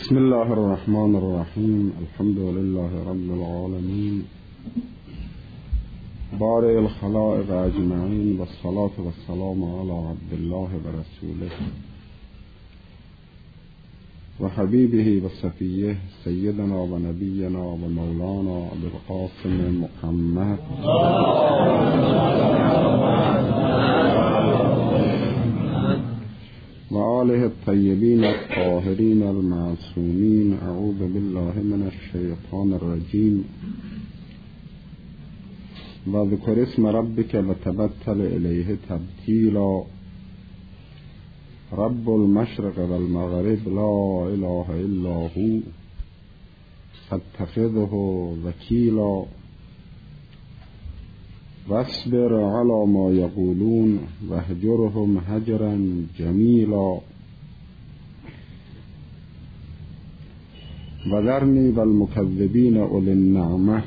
بسم الله الرحمن الرحیم. الحمد لله رب العالمین بارئ الخلائق اجمعین و الصلاة و السلام علی عبد الله و رسوله و حبیبه و صفیه سیدنا و نبینا و مولانا ابوالقاسم محمد و آله الطیبین الطاهرین المعصومین. اعوذ بالله من الشیطان الرجیم. و ذکر اسم ربک و تبتل الیه تبتیلا. رب المشرق و المغرب لا اله الا هو فاتخذه وکیلا. واصبر على ما يقولون واهجرهم هجرا جميلا. وذرني والمكذبين أولي النعمة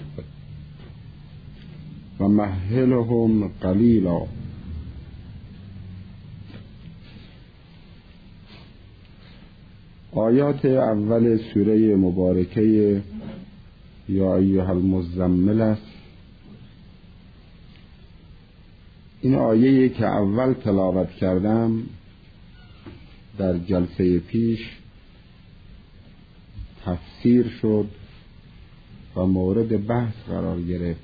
ومهلهم قليلا. آیات اول سوره مبارکه یا ایها المزمل است. این آیه‌ای که اول تلاوت کردم در جلسه پیش تفسیر شد و مورد بحث قرار گرفت.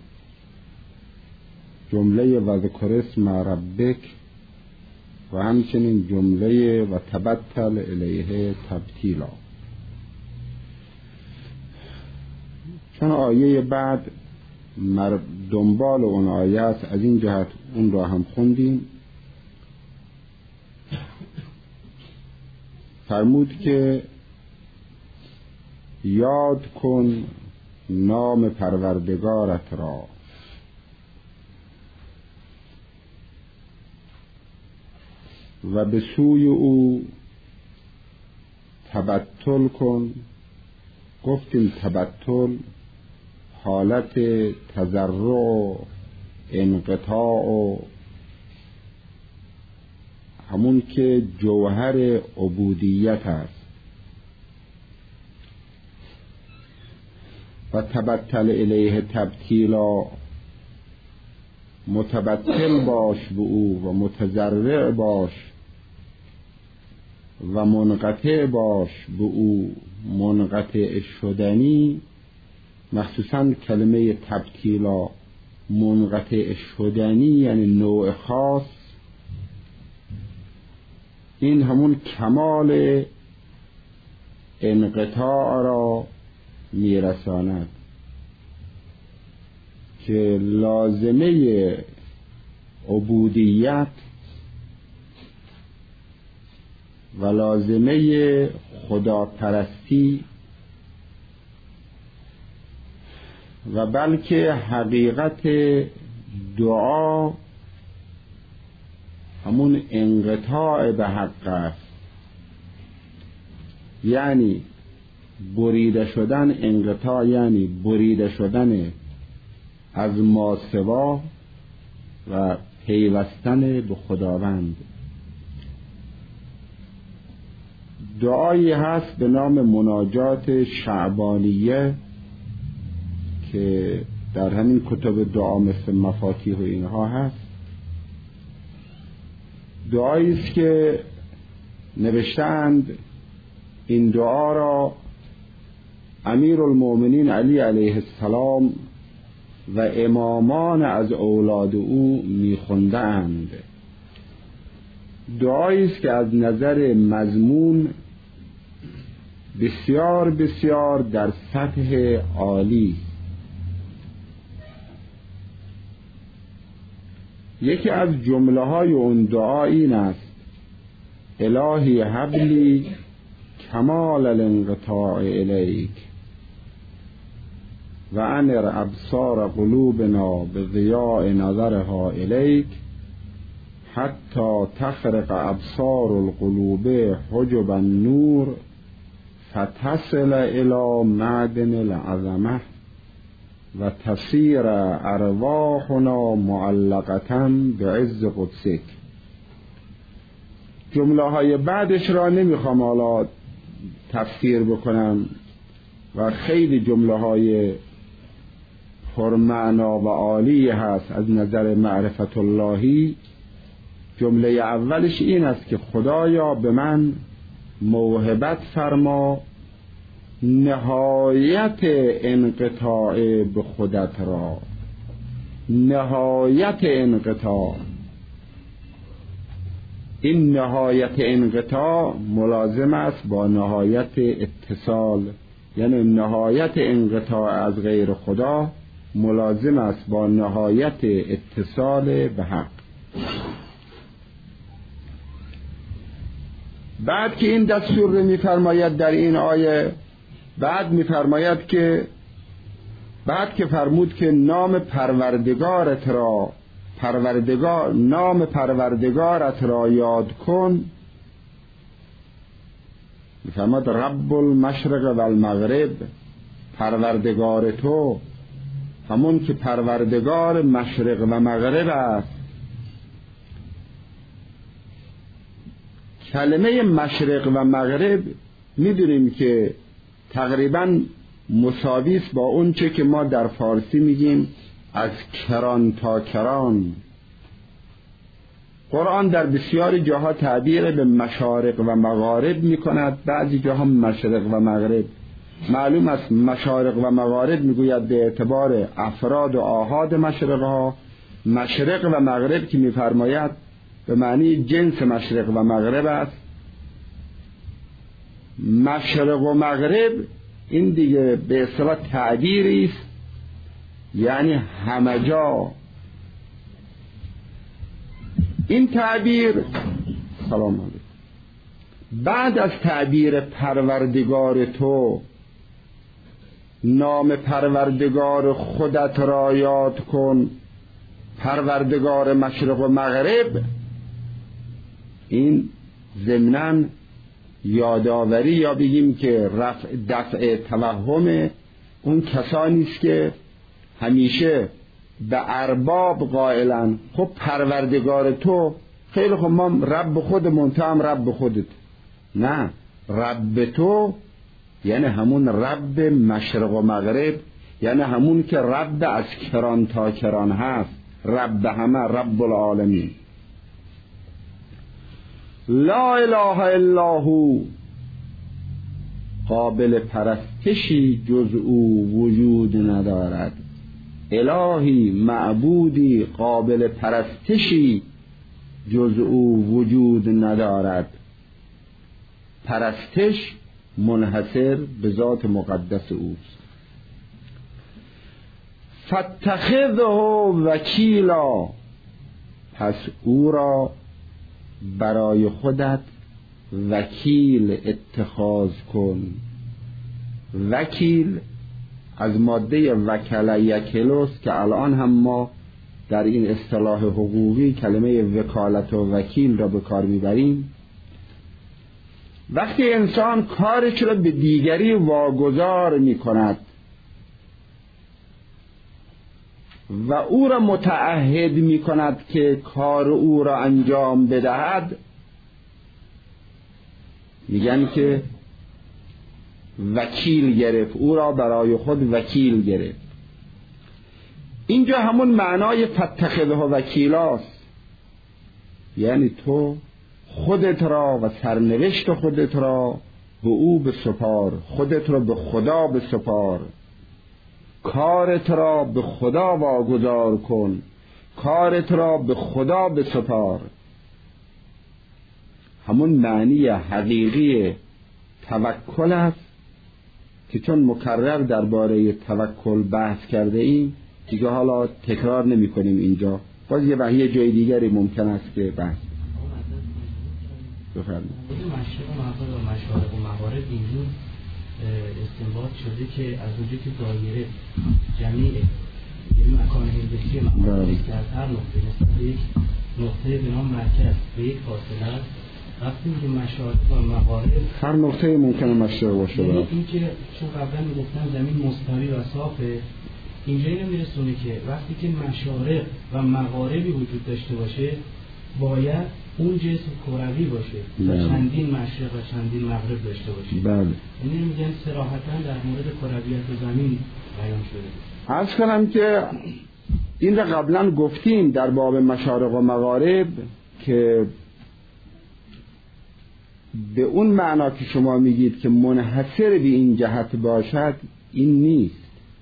جمله و ذکر اسم ربک و همچنین جمله و تبتل الیه تبتیلا. چون آیه بعد دنبال اون آیه است، از این جهت اون را هم خوندیم. فرمود که یاد کن نام پروردگارت را و به سوی او تبتل کن. گفتیم تبتل حالت تضرع و انقطاع و همون که جوهر عبودیت است. و تبتل الیه تبتیلا، متبتل باش به او و متضرع باش و منقطع باش به او، منقطع شدنی. مخصوصا کلمه تبتیلا منقطع شدنی یعنی نوع خاص. این همون کمال انقطاع را میرساند که لازمه عبودیت و لازمه خداپرستی و بلکه حقیقت دعا همون انقطاع به حق است. یعنی بریده شدن، انقطاع یعنی بریده شدن از ما سوا و پیوستن به خداوند. دعایی هست به نام مناجات شعبانیه که در همین کتب دعا مثل مفاتیح و اینها هست. دعایی است که نوشتند این دعا را امیر المؤمنین علی علیه السلام و امامان از اولاد او می‌خواندند. دعایی است که از نظر مضمون بسیار بسیار در سطح عالی. یکی از جمله های اون دعا این است: الهی هب لی کمال الانقطاع الیک و انر ابصار قلوبنا بضیاء نظرها الیک حتی تخرق ابصار القلوب حجب النور فتصل الی معدن العظمه و تصیر ارواحنا معلقة بعز قدسک. جمله های بعدش را نمیخوام حالا تفسیر بکنم و خیلی جمله های پرمعنا و عالی هست از نظر معرفت اللهی. جمله اولش این است که خدایا به من موهبت فرما نهایت انقطاع به خودت را. نهایت انقطاع، این نهایت انقطاع ملازم است با نهایت اتصال، یعنی نهایت انقطاع از غیر خدا ملازم است با نهایت اتصال به حق. بعد که این دستور رو می‌فرماید در این آیه، بعد می‌فرماید که بعد که فرمود که نام پروردگارت را نام پروردگارت را یاد کن، می‌فرماید رب المشرق و المغرب، پروردگار تو همون که پروردگار مشرق و مغرب است. کلمه مشرق و مغرب میدونیم که تقریباً مساوی است با اون چه که ما در فارسی میگیم از کران تا کران. قرآن در بسیاری جاها تعبیر به مشارق و مغارب میکند، بعضی جاها مشرق و مغرب. معلوم است مشارق و مغارب میگوید به اعتبار افراد و آحاد مشرق ها، مشرق و مغرب که میفرماید به معنی جنس مشرق و مغرب است. مشرق و مغرب این دیگه به اصطلاح تعبیری است، یعنی همه جا. این تعبیر سلام علیکم بعد از تعبیر پروردگار تو نام پروردگار خودت را یاد کن، پروردگار مشرق و مغرب، این ضمناً یادآوری یا بگیم که دفع توهم اون کسانی است که همیشه به ارباب قائلن خب پروردگار تو، خیلی خب ما رب خودمون، تو هم رب خودت. نه، رب تو یعنی همون رب مشرق و مغرب، یعنی همون که رب از کران تا کران هست، رب همه، رب العالمین. لا اله الا هو، قابل پرستشی جز او وجود ندارد. الهی، معبودی قابل پرستشی جز او وجود ندارد. پرستش منحصر به ذات مقدس اوست. فاتخذه وکیلا، پس او را برای خودت وکیل اتخاذ کن. وکیل از ماده وکل یکلوست که الان هم ما در این اصطلاح حقوقی کلمه وکالت و وکیل را به کار میبریم. وقتی انسان کارش را به دیگری واگذار میکند و او را متعهد میکند که کار او را انجام بدهد، میگن که وکیل گرفت، او را برای خود وکیل گرفت. اینجا همون معنای فاتخذه وکیلاست، یعنی تو خودت را و سرنوشت خودت را به او بسپار، خودت را به خدا بسپار، کارت را به خدا واگذار کن، کارت را به خدا بسپار. همون معنی حقیقی توکل است که چون مکرر درباره توکل بحث کرده ایم دیگه حالا تکرار نمی کنیم. اینجا باز یه وحی جای دیگری ممکن است که بحث بفرمایید. مشارق و مغارب اینجور استنباط شده که از اونجا که دایره جمعی مکان هندسی مغارب که از هر نقطه نسبت به یک نقطه به نام مرکز به یک فاصله است، وقتی که مشارق و مغارب هر نقطه ممکنه مشرق باشه. این که چون قبلا میگفتن زمین مستوی و صافه، اینجا اینو میرسونه که وقتی که مشارق و مغاربی وجود داشته باشه باید اون جسم کروی باشه و چندین مشرق و چندین مغرب داشته باشه. بله. یعنی میگن صراحتاً در مورد کرویت زمین بیان شده. عرض کنم که این را قبلا گفتیم در باب مشارق و مغارب که به اون معنا که شما میگید که منحصر به این جهت باشد، این نیست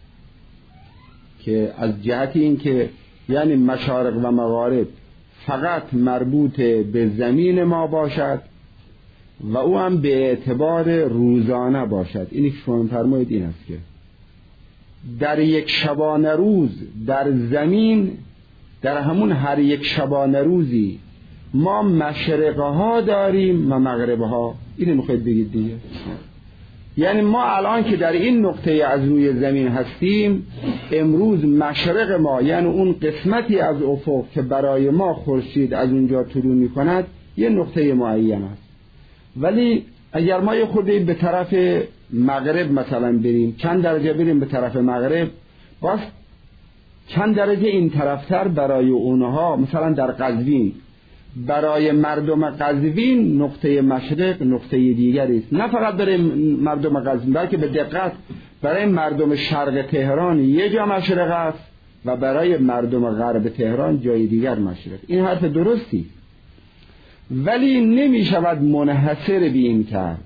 که از جهت این که یعنی مشارق و مغارب فقط مربوط به زمین ما باشد و او هم به اعتبار روزانه باشد. اینی که شما فرمایید این است که در یک شبانه روز در زمین، در همون هر یک شبانه روزی ما مشرقها داریم و مغربها. اینو میخواید بگید دیگه؟ یعنی ما الان که در این نقطه از روی زمین هستیم، امروز مشرق ما یعنی اون قسمتی از افق که برای ما خورشید از اونجا طلوع میکند یه نقطه معین است، ولی اگر ما یه خورده به طرف مغرب مثلا بریم، چند درجه بریم به طرف مغرب، باز چند درجه این طرفتر برای اونها، مثلا در قزوین برای مردم قزوین نقطه مشرق نقطه دیگری است، نه فقط برای مردم قزوین بلکه به دقت برای مردم شرق تهران یه جا مشرق است و برای مردم غرب تهران جای دیگر مشرق. این حرف درستی، ولی نمی شود منحصر به این کرد،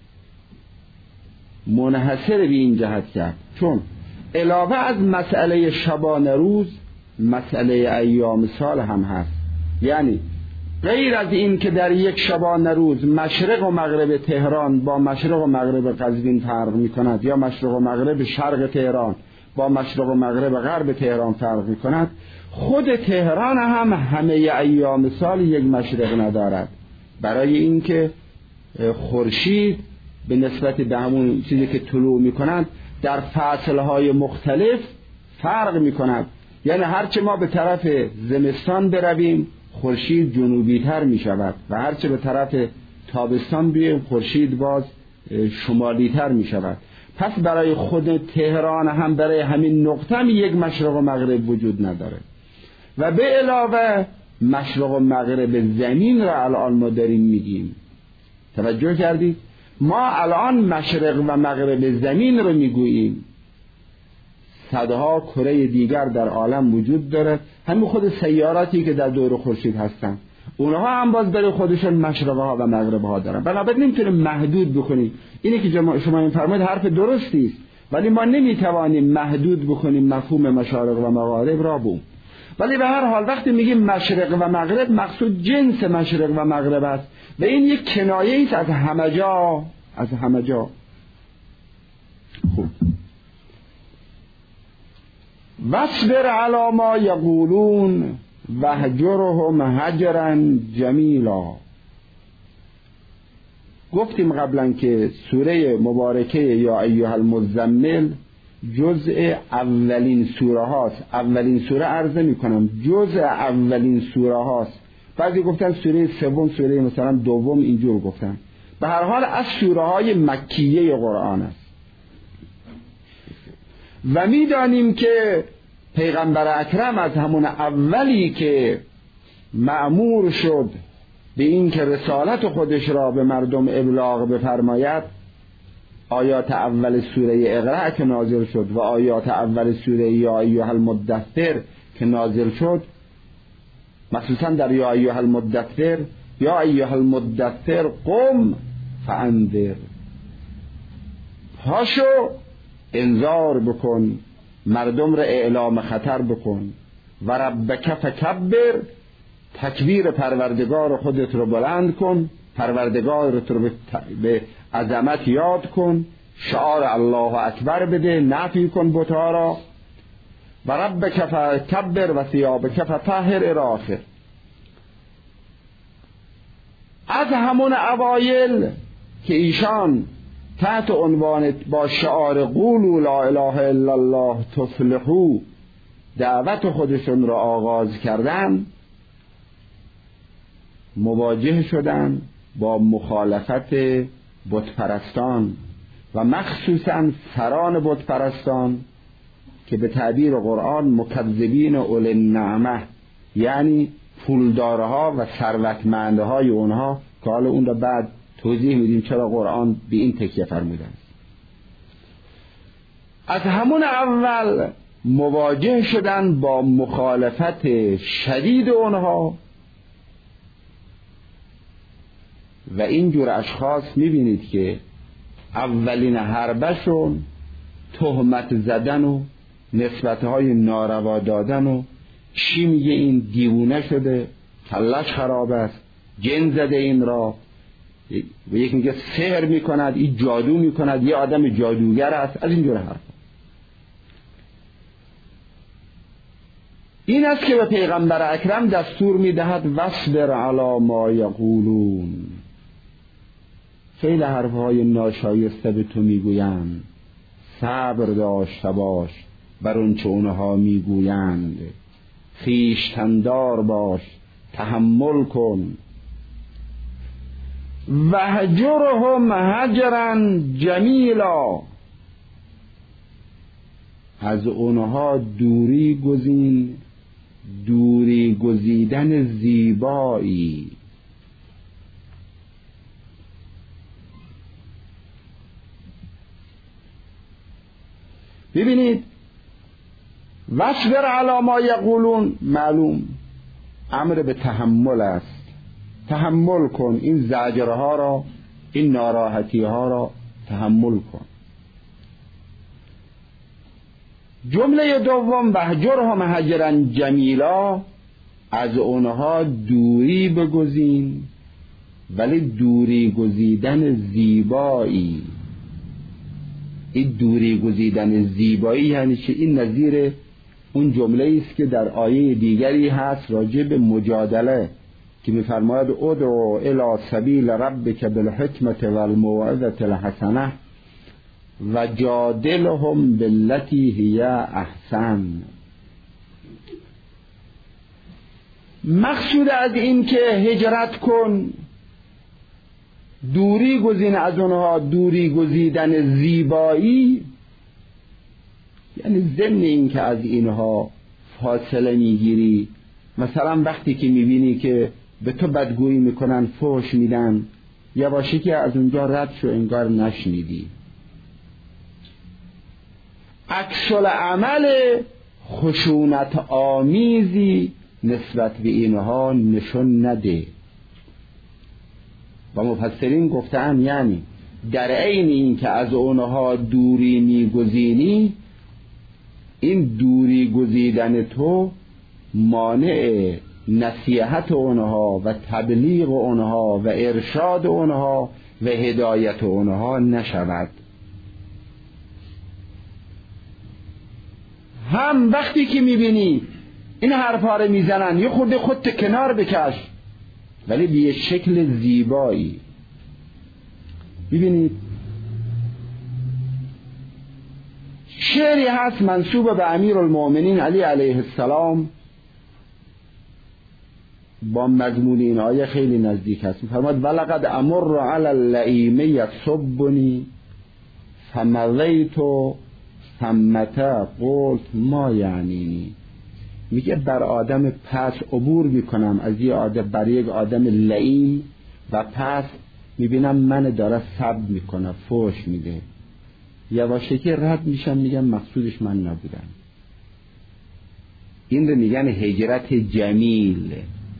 منحصر به این جهت کرد، چون علاوه از مسئله شبانه روز مسئله ایام سال هم هست. یعنی غیر از این که در یک شبانه روز مشرق و مغرب تهران با مشرق و مغرب قزوین فرق می کند، یا مشرق و مغرب شرق تهران با مشرق و مغرب غرب تهران فرق می کند، خود تهران هم همه ایام سال یک مشرق ندارد، برای اینکه خورشید به نسبت به همون چیزی که طلوع می کند در فصلهای مختلف فرق می کند. یعنی هرچه ما به طرف زمستان برویم خورشید جنوبی تر می شود و هرچه به طرف تابستان بیایم خورشید باز شمالی تر می شود. پس برای خود تهران هم برای همین نقطه هم یک مشرق و مغرب وجود نداره. و به علاوه مشرق و مغرب زمین را الان ما داریم میگیم، توجه کردید؟ ما الان مشرق و مغرب زمین رو میگوییم. صدها کره دیگر در عالم وجود داره، همین خود سیاراتی که در دور خورشید هستن اونها هم باز برای خودشون مشرقها و مغربها دارن. بنابراین نمیتونیم محدود بکنیم. اینی که شما این فرمایید حرف درستی است، ولی ما نمیتوانیم محدود بکنیم مفهوم مشارق و مغارب را بوم. ولی به هر حال وقتی میگیم مشرق و مغرب مقصود جنس مشرق و مغرب است و این یک کنایه است از همه جا، از همه جا. خوب، واصبر علی ما یقولون واهجرهم هجرا جمیلا. گفتیم قبلا که سوره مبارکه یا ایها المزمل جزء اولین سوره هاست. اولین سوره عرضه می کنم جزء اولین سوره هاست. بعضی گفتن سوره سوم، سوره مثلا دوم، اینجور گفتن. به هر حال از سوره های مکیه قرآن است و می دانیم که پیغمبر اکرم از همون اولی که مأمور شد به این که رسالت خودش را به مردم ابلاغ بفرماید، آیات اول سوره اقرأ که نازل شد و آیات اول سوره یا ایها المدثر که نازل شد، مخصوصا در یا ایها المدثر، یا ایها المدثر قم فانذر، پاشو انذار بکن، مردم را اعلام خطر بکن، و ربک فکبر، تکبیر پروردگار خودت رو بلند کن، پروردگارت رو به عظمت یاد کن، شعار الله اکبر بده، نفی کن بت‌ها را، و ربک فکبر و ثیابک فطهر الی آخر. از همون اوایل که ایشان تحت عنوان با شعار قولوا لا اله الا الله تفلحوا دعوت خودشون را آغاز کردن، مواجه شدن با مخالفت بتپرستان و مخصوصا سران بتپرستان که به تعبیر قرآن مکذبین اولی النعمه، یعنی پولدارها و ثروتمندهای اونها که حالا اون را بعد توضیح میدیم چرا قرآن به این تکیه فرموده است. از همون اول مواجه شدن با مخالفت شدید اونها و این جور اشخاص میبینید که اولین حربشون تهمت زدن و نسبتهای ناروا دادن و چی میگه این دیوونه شده، کلش خراب است، جن زده این را، و یک میگه سحر میکند، این جادو میکند، یه آدم جادوگر است، از اینجور حرف. این است که به پیغمبر اکرم دستور میدهد واصبر علی ما یقولون، خیلی حرفهای ناشایسته به تو میگویند، صبر داشته باش بر اون چه اونها میگویند، خویشتندار باش، تحمل کن. وهجرهم هجرا جمیلا، از اونها دوری گزین، دوری گزیدن زیبایی. ببینید واصبر علی ما یقولون معلوم امر به تحمل است، تحمل کن، این زجرها را، این ناراحتی ها را تحمل کن. جمله دوم وهجرهم هجرا جمیلا، از اونها دوری بگزین ولی دوری گزیدن زیبایی. این دوری گزیدن زیبایی یعنی چه؟ این نظیر اون جمله است که در آیه دیگری هست راجع به مجادله که می‌فرماید ادعو الی سبیل ربک بالحکمة والموعظة الحسنة و جادلهم بالتي هی احسن. مقصود از این که هجرت کن، دوری گزین از اونها، دوری گزیدن زیبایی، یعنی ضمن این که از اینها فاصله میگیری. مثلا وقتی که میبینی که به تو بدگویی میکنن، فحش میدن، یواشکی که از اونجا رد شو انگار نشنیدی. عکس العمل خشونت آمیزی نسبت به اینها نشون نده. و مفسرین گفتن یعنی در عین این که از اونها دوری میگزینی، این دوری گزیدن تو مانع نصیحت اونها و تبلیغ اونها و ارشاد اونها و هدایت اونها نشود. هم وقتی که میبینی این حرفا رو میزنن، یه خورده خودت کنار بکش ولی به یه شکل زیبایی. ببینید شعری هست منسوب به امیرالمؤمنین علی علیه السلام با مضمون این آیه خیلی نزدیک است. می‌فرماید ولقد امر علی اللئیم یصبنی فمضیت ثمة قلت ما یعنینی. میگه بر آدم پس عبور میکنم از یه آدم بر یک آدم لئیم و پس میبینم من داره سب میکنه، فحش میده، یواشکی رد میشم، میگم مقصودش من نبودم. این رو میگن هجرت جمیل.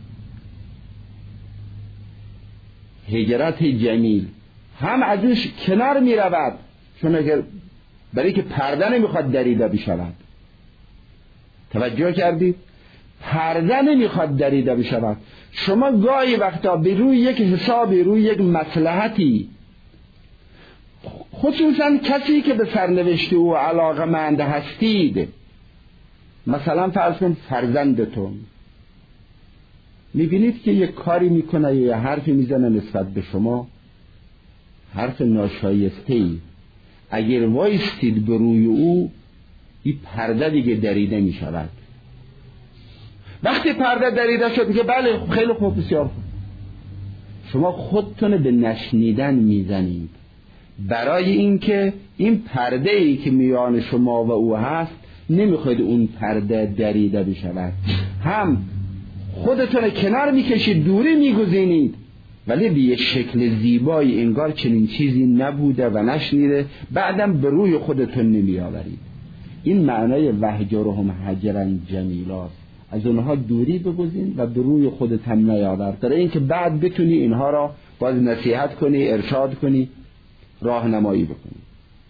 هجرت جمیل هم ازش کنار میرود، چون اگر برای که پرده نمیخواد دریده بشود. توجه کردید؟ پرده نمیخواد دریده بشود. شما گاهی وقتا به روی یک حسابی، روی یک مصلحتی، خصوصا کسی که به سرنوشت او علاقه‌مند هستید، مثلا فرض کن فرزندتون، میبینید که یک کاری میکنه یا حرفی میزنه نسبت به شما، حرف ناشایسته‌ای، اگر وایستید به روی او، این پرده دیگه دریده میشود. وقتی پرده دریده شد میگه بله خیلی خوب، بسیار خوب، شما خودتون به نشنیدن میزنید برای اینکه این پرده ای که میان شما و او هست نمیخواید اون پرده دریده بشود. هم خودتون کنار میکشید، دوری میگزینید، ولی به یه شکل زیبایی انگار چنین چیزی نبوده و نشنیده، بعدم به روی خودتون نمیآورید. این معنای وهجرهم هجرا جمیلا، از اونها دوری بگزین و به روی خودت هم نیاور، برای اینکه بعد بتونی اینها را باز نصیحت کنی، ارشاد کنی، راهنمایی بکنی.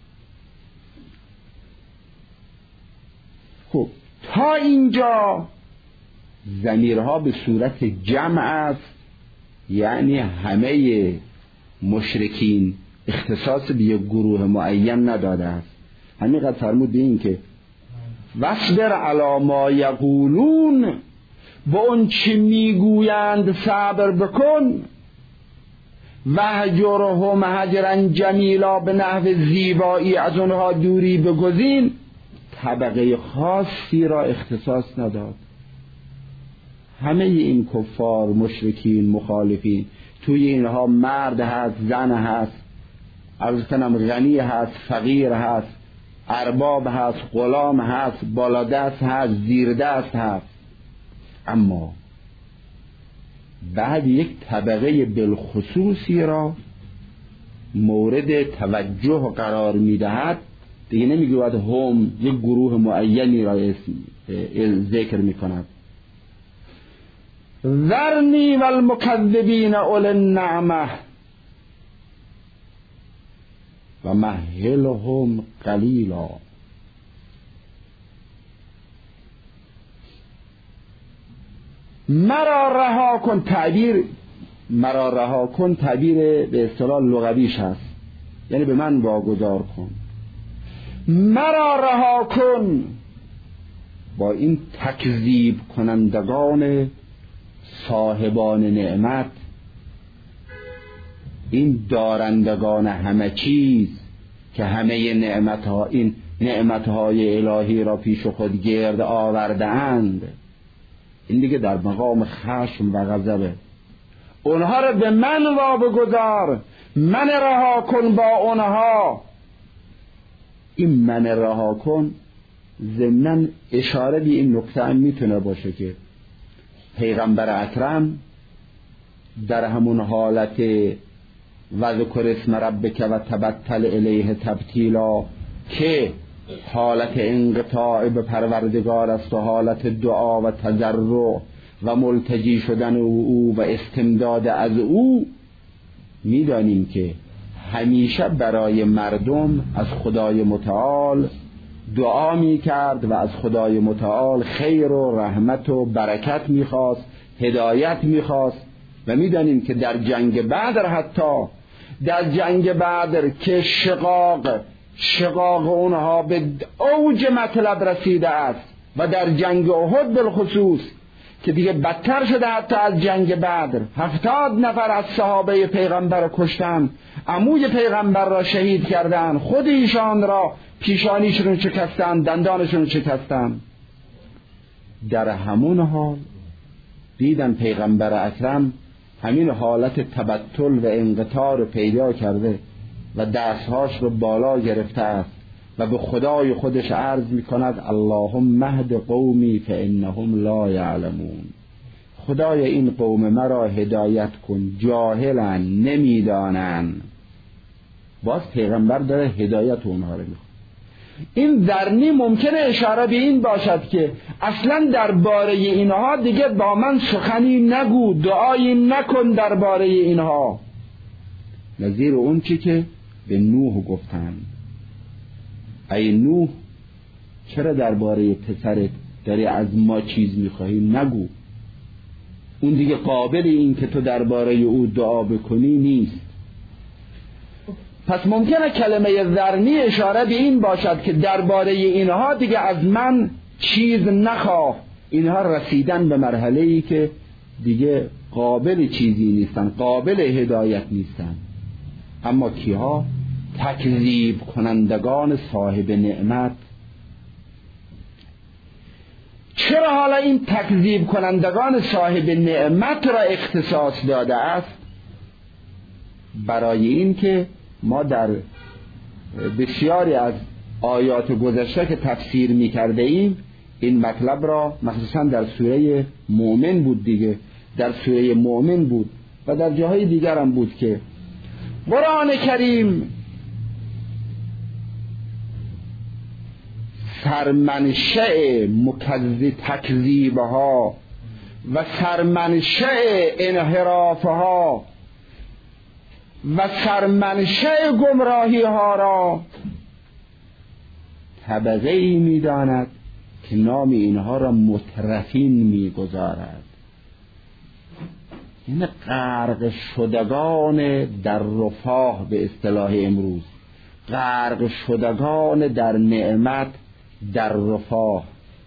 خب تا اینجا ضمیرها به صورت جمع است، یعنی همه مشرکین اختصاص به یک گروه معین نداده است. همینقدر فرمود این که واصبر علی ما یقولون، با اون چی میگویند صبر بکن، وهجرهم هجرا جمیلا، به نحو زیبایی از اونها دوری بگزین. طبقه خاصی را اختصاص نداد. همه این کفار، مشرکین، مخالفین، توی اینها مرد هست، زن هست، عرض کنم غنی هست، فقیر هست، ارباب هست، غلام هست، بالادست هست، زیردست هست. اما بعد یک طبقه بالخصوصی را مورد توجه قرار میدهد، دیگه نمیگوید هم، یک گروه معینی را ذکر میکند. ذرنی والمکذبین اولی النعمه و مهلهم قلیلا. مرا رها کن، تعبیر به اصطلاح لغویش هست، یعنی به من واگذار کن. مرا رها کن با این تکذیب کنندگان صاحبان نعمت، این دارندگان همه چیز که همه نعمتها، این نعمتهای الهی را پیش خود گرد آورده اند. این دیگه در مقام خشم و غضبه. اونها را به من واگذار، من رها کن با اونها. این من رها کن ضمناً اشاره به این نکته هم میتونه باشه که پیغمبر اکرم در همون حالت وذکر اسم ربک و تبتل الیه تبتیلا که حالت انقطاع به پروردگار است و حالت دعا و تضرع و ملتجی شدن او و استمداد از او، میدانیم که همیشه برای مردم از خدای متعال دعا میکرد و از خدای متعال خیر و رحمت و برکت میخواست، هدایت میخواست. و میدانیم که در جنگ بدر، حتی در جنگ بدر که شقاق اونها به اوج مطلب رسیده است و در جنگ احد بالخصوص که دیگه بدتر شده حتی از جنگ بدر، 70 نفر از صحابه پیغمبر را کشتن، عموی پیغمبر را شهید کردن، خود ایشان را پیشانیشون شکستن، دندانشون شکستن. در همون حال دیدن پیغمبر اکرم همین حالت تبتل و انقطاع رو پیدا کرده و دستهاش رو بالا گرفته است و به خدای خودش عرض میکند اللهم اهد قومی فانهم لا یعلمون. خدای این قوم مرا هدایت کن، جاهلن، نمیدانن. باز پیغمبر داره هدایت اونها رو میخواد. این ذرنی ممکنه اشاره به این باشد که اصلا درباره اینها دیگه با من سخنی نگو، دعایی نکن درباره اینها، نظیر اون چی که به نوح گفتن. ای نوح، چرا درباره پسرت داری از ما چیز میخواهی؟ نگو، اون دیگه قابل این که تو درباره او دعا بکنی نیست. پس ممکنه کلمه ذرنی اشاره به این باشد که درباره اینها دیگه از من چیز نخواه، اینها رسیدن به مرحله‌ای که دیگه قابل چیزی نیستن، قابل هدایت نیستن. اما کیها؟ تکذیب کنندگان صاحب نعمت. چرا حالا این تکذیب کنندگان صاحب نعمت را اختصاص داده است؟ برای این که ما در بسیاری از آیات گذشته که تفسیر می کرده ایم این مطلب را مخصوصا در سوره مؤمن بود دیگه، در سوره مؤمن بود و در جاهای دیگر هم بود که قرآن کریم سرمنشأ تکذیبها و سرمنشأ انحرافها و سرمنشأ گمراهی ها را طبقه ای می داند که نام اینها را مترفین می گذارد. این غرق شدگان در رفاه به اصطلاح امروز، غرق شدگان در نعمت، در رفاه،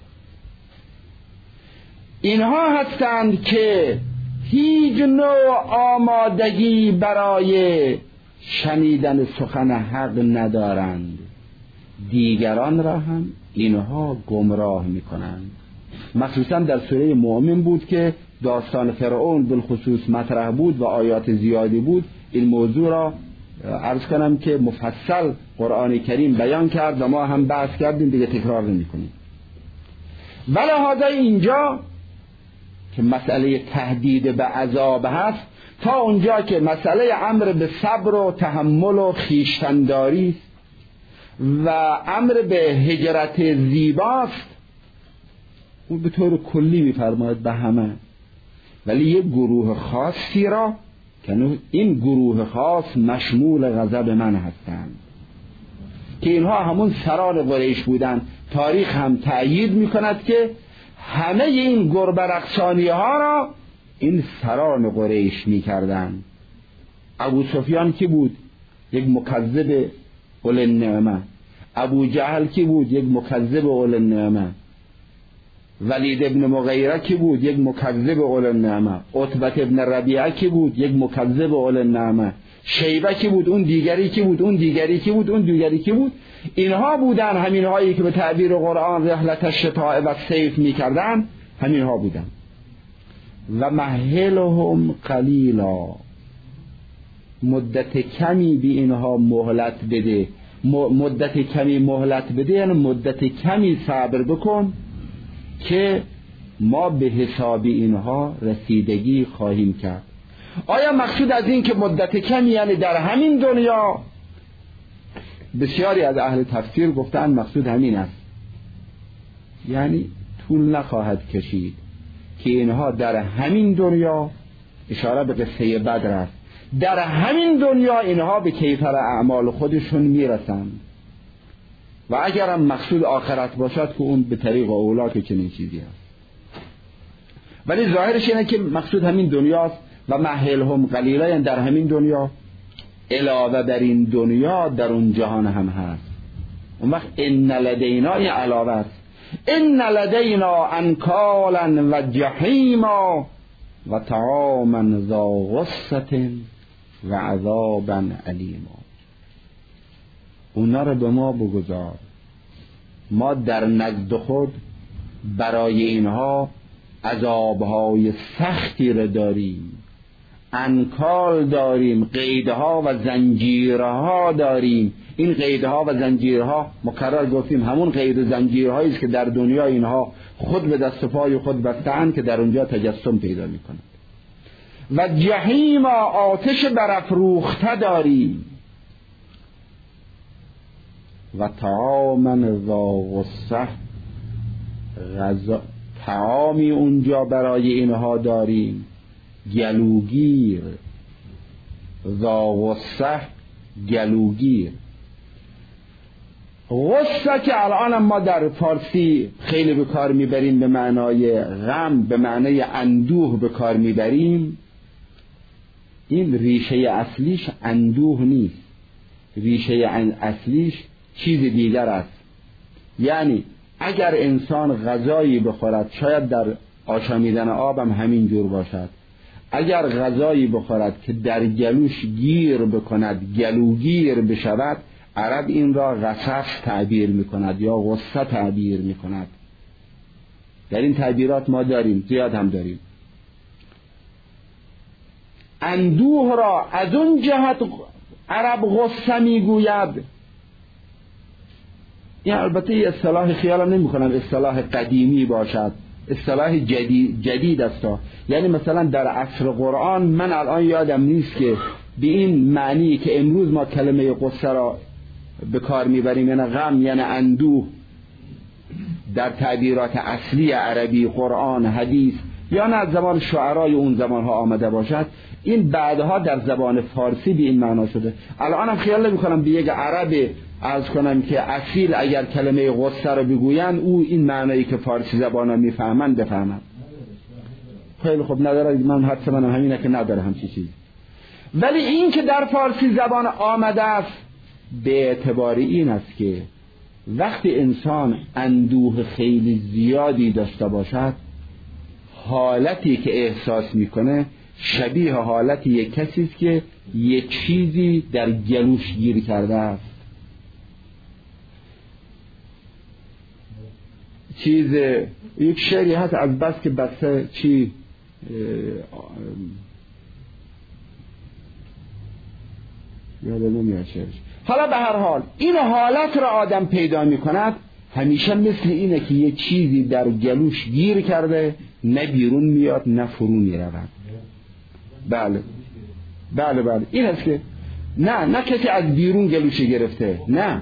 اینها هستند که هیچ نوع آمادگی برای شنیدن سخن حق ندارند، دیگران را هم اینها گمراه میکنند. مخصوصا در سوره مؤمن بود که داستان فرعون بالخصوص مطرح بود و آیات زیادی بود. این موضوع را عرض کنم که مفصل قرآن کریم بیان کرد و ما هم بحث کردیم، دیگه تکرار نمی کنیم. ولهذا اینجا که مسئله تهدید به عذاب هست، تا اونجا که مسئله امر به صبر و تحمل و خویشتنداری است و امر به هجرت زیباست، اون به طور کلی می‌فرماید به همه، ولی یک گروه خاصی را که این گروه خاص مشمول غضب من هستند که اینها همون سران قریش بودند. تاریخ هم تأیید می‌کند که همه این گربه رقصانی ها را این سران قریش می‌کردند. ابو سفیان کی بود؟ یک مکذب اول النعمه. ابو جهل کی بود؟ یک مکذب اول النعمه. ولید ابن مغیره کی بود؟ یک مکذب اول النعمه. عتبه ابن ربیعه کی بود؟ یک مکذب اول النعمه. شیبه کی بود؟ اون دیگری کی بود؟ اون دیگری کی بود؟ اون دیگری کی بود؟ اینها بودن، همین هایی که به تعبیر قرآن رحلت الشتاء و الصیف می‌کردن، همین ها بودن. و مهلهم قلیلا، مدت کمی به اینها مهلت بده. مدت کمی مهلت بده یعنی مدت کمی صبر بکن که ما به حساب اینها رسیدگی خواهیم کرد. آیا مقصود از این که مدت کمی یعنی در همین دنیا؟ بسیاری از اهل تفسیر گفتن مقصود همین است، یعنی طول نخواهد کشید که اینها در همین دنیا، اشاره به قصه بدر است، در همین دنیا اینها به کیفر اعمال خودشون میرسند. و اگرم مقصود آخرت باشد که اون به طریق اولا که چنین چیزی هست، ولی ظاهرش اینه که مقصود همین دنیاست. و مهلهم قلیلا یعنی در همین دنیا، علاوه بر این دنیا در اون جهان هم هست. اون وقت ان لدینا علاوه است، ان لدینا انکالا و جحیما و طعاما ذا غصة و عذابا علیما. اونا رو به ما بگذار، ما در نزد خود برای اینها عذابهای سختی رو داریم، انکال داریم، قیدها و زنجیرها داریم. این قیدها و زنجیرها مکرر گفتیم همون قید و زنجیرهایی است که در دنیا اینها خود به دست و پای خود بسته‌اند که در اونجا تجسم پیدا می‌کنند. و جهیم، آتش برافروخته داریم. و طعاما ذا غصة، غذا طعامی اونجا برای اینها داریم گلوگیر. ذا غصة، گلوگیر. غصه که الان ما در فارسی خیلی به کار میبریم به معنای غم، به معنای اندوه به کار میبریم، این ریشه اصلیش اندوه نیست، ریشه اصلیش چیز دیگر است. یعنی اگر انسان غذایی بخورد، شاید در آشامیدن آبم همین جور باشد، اگر غذایی بخورد که در گلوش گیر بکند، گلوگیر بشود، عرب این را غصص تعبیر میکند یا غصه تعبیر میکند. در این تعبیرات ما داریم، زیاد هم داریم. اندوه را از اون جهت عرب غصه میگوید این البته یه اصطلاح خیالم نمی کنم اصطلاح قدیمی باشد، اصطلاح جدید است. یعنی مثلا در عصر قرآن من الان یادم نیست که به این معنی که امروز ما کلمه قصه را به کار میبریم، یعنی غم یعنی اندوه در تعبیرات اصلی عربی، قرآن، حدیث، یا نه از زمان شعرای اون زمان ها آمده باشد، این بعدها در زبان فارسی به این معنا شده. الان هم خیال نمی کنم به یک عرب عرض کنم که اصیل اگر کلمه غصه رو بگوین او این معنایی که فارسی زبان ها میفهمن بفهمن. خیلی خب نداره، من حدث من همینه که نداره همچی چیز. ولی این که در فارسی زبان آمده است به اعتبار این است که وقتی انسان اندوه خیلی زیادی داشته باشد، حالتی که احساس میکنه شبیه حالت یک کسی است که یک چیزی در گلوش گیر کرده است. یک شعری هست از بس که بسه چی یادم نمیاد شعرش. حالا به هر حال این حالت را آدم پیدا میکند همیشه مثل اینه که یه چیزی در گلوش گیر کرده، نه بیرون میاد نه فرو میرود. بله این است که نه کسی از بیرون گلوش گرفته، نه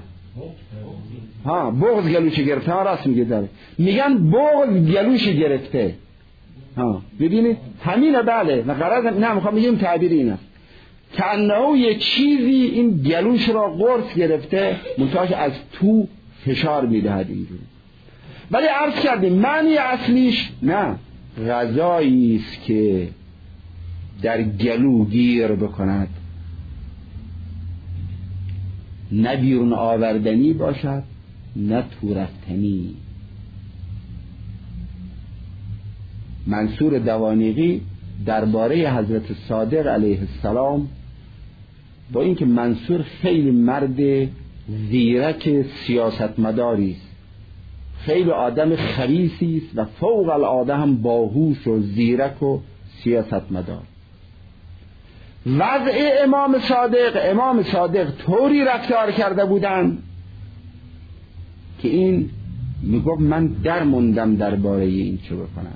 بغض گلوش گرفته. راست میگه، داره میگن بغض گلوش گرفته. ببینید همینه. بله و قرار نه میخوام بگم تعبیر این است که انه یه چیزی این گلوش را قرص گرفته، منتهاش از تو فشار میدهد اینجوری. ولی عرض کردیم معنی اصلیش نه غذایی است که در گلو گیر بکند، نه بیرون آوردنی باشد نه تو رفتنی. منصور دوانیقی درباره حضرت صادق علیه السلام، با اینکه منصور خیلی مرد زیرک سیاستمداری است، خیلی آدم خبیثی است و فوق العاده هم باهوش و زیرک و سیاستمدار. وضع امام صادق طوری رفتار کرده بودند که این میگفت من در موندم درباره این چه بکنم.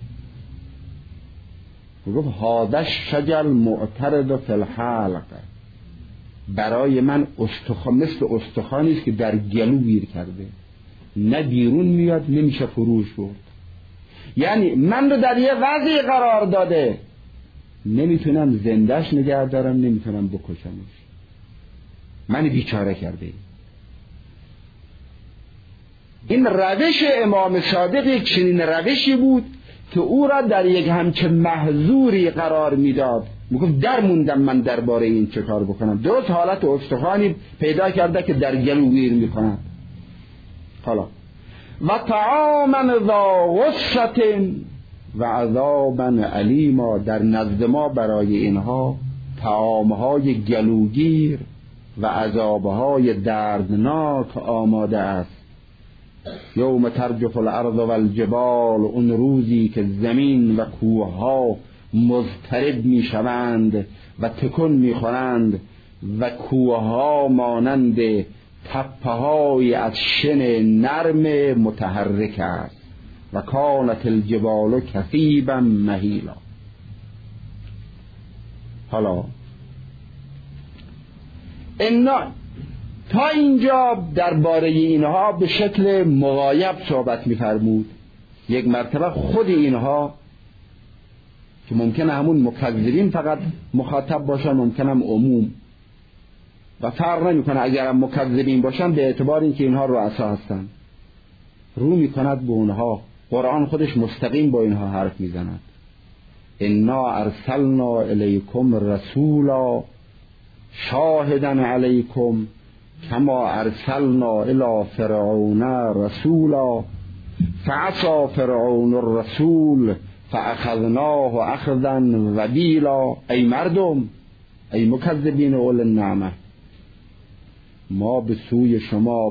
میگفت هذا الشجر معترض فی الحلق، برای من مثل استخوانی است که در گلو گیر کرده، نه بیرون میاد نمیشه فروش برد. یعنی من رو در یه وضعی قرار داده، نمیتونم زندهش نگه دارم، نمیتونم بکشمش، من بیچاره کرده. این روش امام صادق یک چنین روشی بود که او را در یک همچه محظوری قرار میداد. میگفت در موندم من درباره این چه کار بکنم. درست حالت استخوانی پیدا کرده که در گلو گیر میکنند. حالا و طعاما ذا غصة و عذابا علیما، در نزد ما برای اینها طعامهای گلوگیر و عذابهای دردناک آماده است. یوم ترجف الارض والجبال، اون روزی که زمین و کوهها مضطرب میشوند و تکون میخورند و کوهها مانند تپه‌های از شن نرم متحرک است. و کانت الجبال کثیبا مهیلا. حالا تا اینجا درباره اینها به شکل مغایب صحبت می‌فرمود. یک مرتبه خود اینها که ممکنه همون مکذبین فقط مخاطب باشن، ممکنه هم عموم و فرق نمی‌کنه، اگر هم مکذبین باشن به اعتبار اینکه اینها رؤسا هستن، رو می‌کند به اونها. قرآن خودش مستقیم با اینها حرف میزند. انا ارسلنا الیکم رسولا شاهدا علیکم کما ارسلنا الی فرعون رسولا فعصى فرعون الرسول فاخذناه اخذا وبیلا. ای مردم، ای مکذبین اول النعمه، ما به سوی شما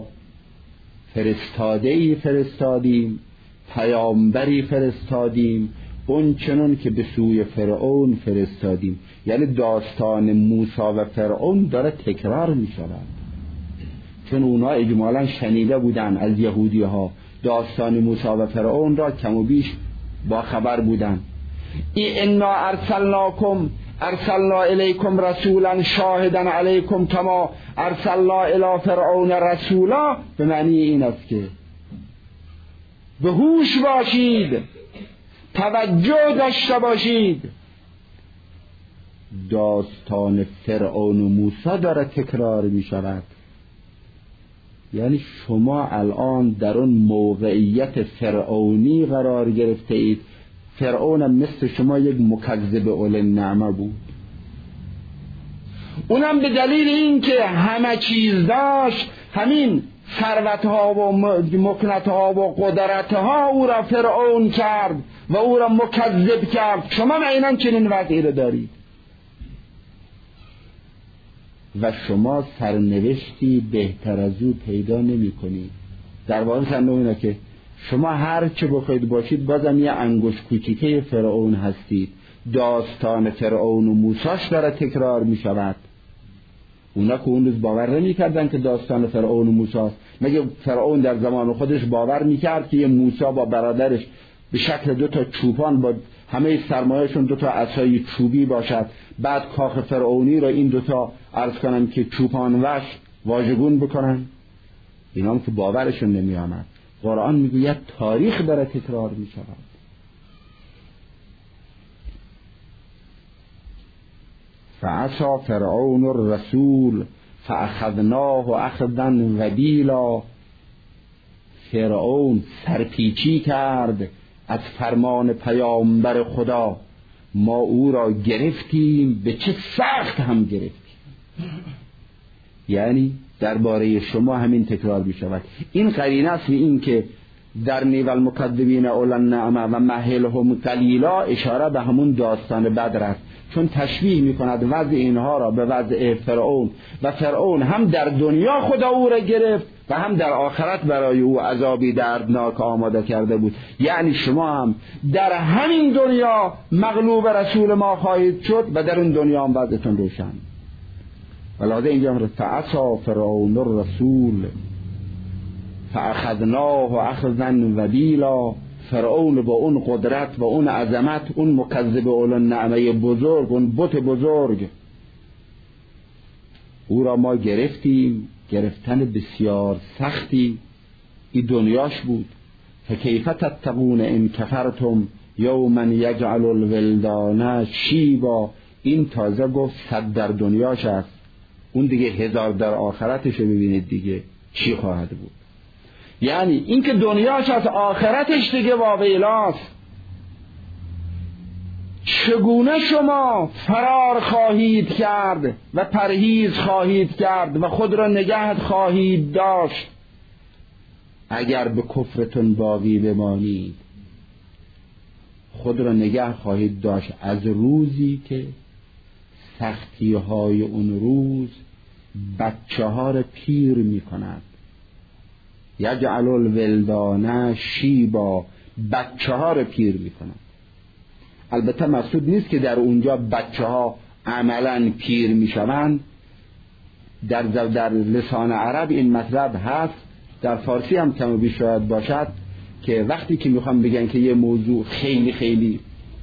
فرستادیم، پیامبری فرستادیم، اون چنون که به سوی فرعون فرستادیم. یعنی داستان موسی و فرعون داره تکرار می شود. چون اونا اجمالا شنیده بودن از یهودی ها داستان موسی و فرعون را، کم و بیش با خبر بودن. انا ارسلنا الیکم رسولا شاهدا علیکم کما ارسلنا الی فرعون رسولا، به معنی این است که به هوش باشید، توجه داشته باشید. داستان فرعون و موسی داره تکرار می شود. یعنی شما الان در اون موقعیت فرعونی قرار گرفته اید. فرعون مثل شما یک مکذب اولوالنعمه بود، اونم به دلیل این که همه چیز داشت، همین ثروت‌ها و مکنت‌ها و قدرت‌ها او را فرعون کرد و او را مکذب کرد. شما معیناً چنین وضعی رو دارید و شما سرنوشتی بهتر از او پیدا نمی کنید. در واقع سرنوشت اینه که شما هر چه بخواید باشید بازم یه انگشت کوچیکه فرعون هستید. داستان فرعون و موساش داره تکرار می شود. اونا که اون روز باور نمی کردن که داستان فرعون و موساست. مگه فرعون در زمان خودش باور می کرد که یه موسی با برادرش به شکل 2 چوپان با همه سرمایه‌شون 2 عصای چوبی باشد، بعد کاخ فرعونی را این 2 عرض کنم که چوپان وش واژگون بکنن؟ اینا هم که باورشون نمی آمد. قرآن میگوید تاریخ داره تکرار می شود. فعصا فرعون الرسول فاخذناه اخذا وبیلا. فرعون سرپیچی کرد از فرمان پیامبر خدا، ما او را گرفتیم به چه سخت هم گرفتیم. یعنی درباره شما همین تکرار می شود. این قرینه است به این که در نیو المکذبین اولی النعمه و مهلهم قلیلا اشاره به همون داستان بدر است، چون تشبیه می کند وضع اینها را به وضع فرعون و فرعون هم در دنیا خدا او را گرفت و هم در آخرت برای او عذابی دردناک آماده کرده بود. یعنی شما هم در همین دنیا مغلوب رسول ما خواهید شد و در اون دنیا هم وضعتون روشن. ولذا اینجا فعصا فرعون الرسول فاخذناه اخذا وبیلا. فرعون با اون قدرت و اون عظمت، اون مکذب اولوالنعمه بزرگ، اون بت بزرگ، او را ما گرفتیم گرفتن بسیار سختی. این دنیاش بود. فکیف تتقون ان کفرتم یوما یجعل الولدان شیبا. این تازه گفت 100 در دنیاش است، اون دیگه 1000 در آخرتش ببینید دیگه چی خواهد بود. یعنی این که دنیاش از آخرتش دیگه واویلاست. چگونه شما فرار خواهید کرد و پرهیز خواهید کرد و خود را نگه خواهید داشت اگر به کفرتون باقی بمانید؟ خود را نگه خواهید داشت از روزی که سختی های اون روز بچه ها را پیر می کند. یجعل الولدان شیبا، بچه ها را پیر می کند. البته مقصود نیست که در اونجا بچه ها عملا پیر می شوند. در لسان عرب این مطلب هست، در فارسی هم کم و بیش شاید باشد، که وقتی که میخوام بگن که یه موضوع خیلی خیلی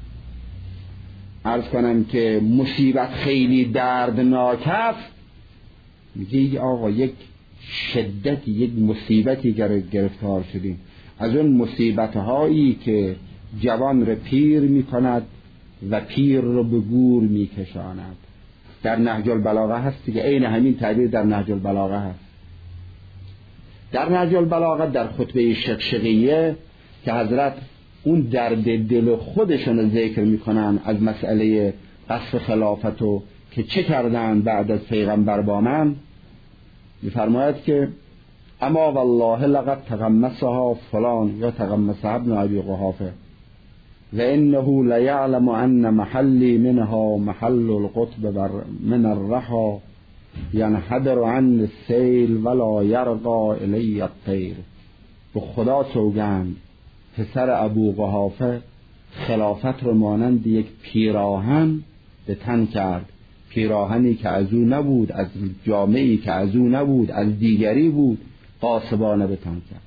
عرض کنم که مصیبت خیلی دردناک هست، میگه آقا یک شدتی، یک مصیبتی گرفتار شدیم، از اون مصیبت هایی که جوان رو پیر میکند و پیر رو به گور میکشاند. در نهج البلاغه هست که عین همین تعبیر در نهج البلاغه هست. در نهج البلاغه در خطبه شقشقیه که حضرت اون درد دل خودشون ذکر میکنن از مسئله قصف خلافت و که چه کردن بعد از پیغمبر با من، میفرماید که اما والله لقد تغمسها فلان یا تغمسها ابن ابی قحافه و انه لیعلم ان محلی منها محل القطب من الرحا ینحدر عن السیل ولا یرقى الی الطیر. به خدا سوگند پسر ابو قحافه خلافت رو مانند یک پیراهن به تن کرد. پیراهنی که از او نبود، از جامه‌ای که از او نبود، از دیگری بود، غاصبانه به تن کرد.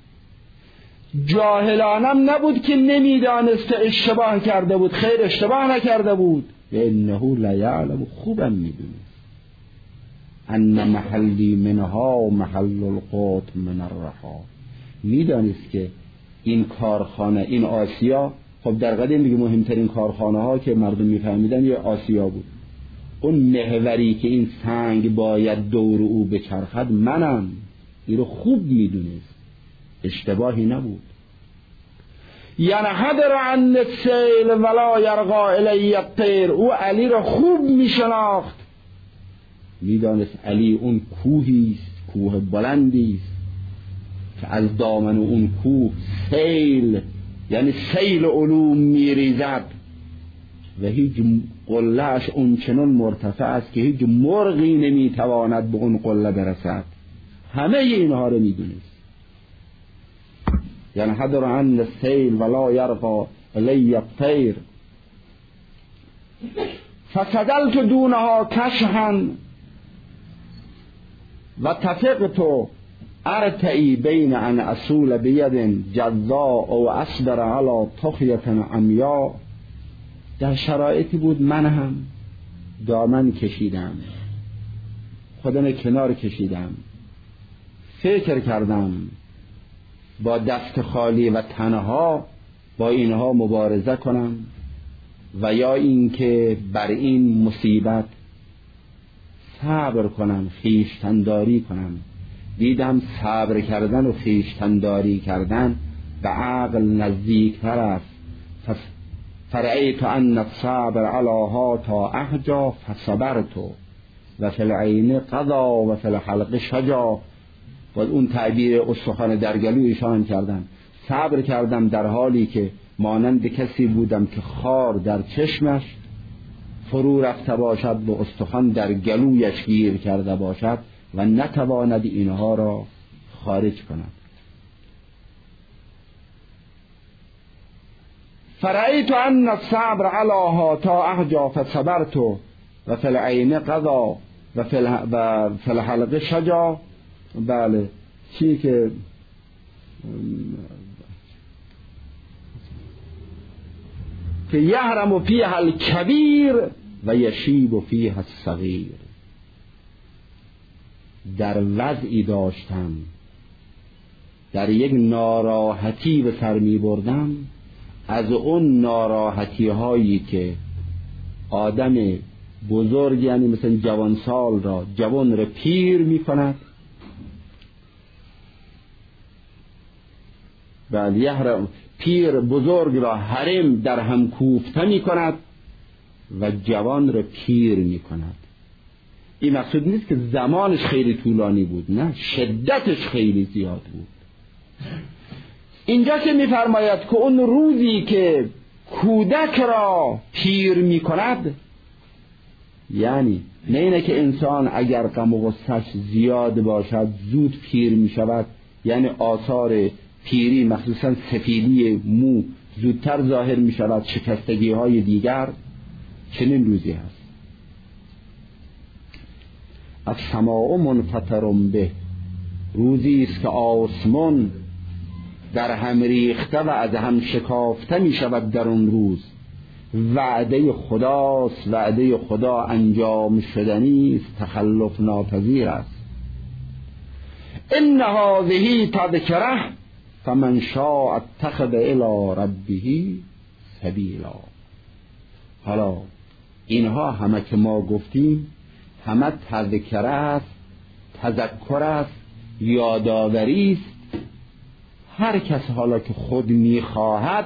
جاهلانم نبود که نمیدانسته اشتباه کرده بود، خیر اشتباه نکرده بود، انه لیعلم، خوبم میدونست ان محلی منها محل القطب من الرحا، میدانست که این کارخانه، این آسیا، خب در قدیم دیگه مهمترین کارخانه ها که مردم میفهمیدن یه آسیا بود، اون محوری که این سنگ باید دور او بچرخد منم، این رو خوب میدونست، اشتباهی نبود. ینحدر عن السیل ولا یرقا الی الطیر، او علی را خوب میشناخت، میدانست علی اون کوهی است، کوه بلندی است که از دامن اون کوه سیل، یعنی سیل علوم میریزد و هیچ قله‌اش اون چنان مرتفع است که هیچ مرغی نمیتواند به اون قله برسد. همه اینها رو میدونست. یعنی حدر عن السیل ولا یرقا الی الطیر فسدلت دونها کشحا و تفقت ارتعی بین ان اصول بید جزاء او اصبر علی تخیة عمیا. در شرایطی بود من هم دامن کشیدم، خودم کنار کشیدم، فکر کردم با دست خالی و تنها با اینها مبارزه کنم و یا اینکه بر این مصیبت صبر کنم، خویشتن‌داری کنم. دیدم صبر کردن و خویشتن‌داری کردن به عقل نزدیکتر است. فرأیت ان الصبر علیها تا احجا فصبرت و فی العین قضا و فی الحلق شجا. و اون تعبیر استخوان در گلو ایشان کردن، صبر کردم در حالی که مانند کسی بودم که خار در چشمش فرو رفته باشد و استخوان در گلویش گیر کرده باشد و نتواند اینها را خارج کند. فرأیت ان الصبر علیها تا احجا فصبرت و فی العین قضا و فی الحلق شجا. بله، چی که یحرم فیها الکبیر و یشیب فیها الصغیر. در وضعی داشتم، در یک ناراحتی به سر می بردم، از اون ناراحتی هایی که آدم بزرگ، یعنی مثلا جوانسال را، جوان را پیر می کند. بله، یحرم، پیر بزرگ را حرم در هم کوفته می کند و جوان را پیر می کند. این مقصود نیست که زمانش خیلی طولانی بود، نه، شدتش خیلی زیاد بود. اینجا که می‌فرماید که اون روزی که کودک را پیر می کند، یعنی نه اینه که انسان اگر غم و غصه‌اش زیاد باشد زود پیر می شود، یعنی آثار پیری مخصوصا سفیدی مو زودتر ظاهر می شود، شکستگی های دیگر. چنین روزی هست. السماء منفطر به، روزی است که آسمان در هم ریخته و از هم شکافته می شود. در اون روز وعده خداست، وعده خدا انجام شدنی است، تخلف ناپذیر است. ان هذه تذکره فمن شاء اتخذ الی ربه سبیلا. حالا اینها همه که ما گفتیم همه تذکره است، تذکر است، یادآوری است. هر کس حالا که خود میخواهد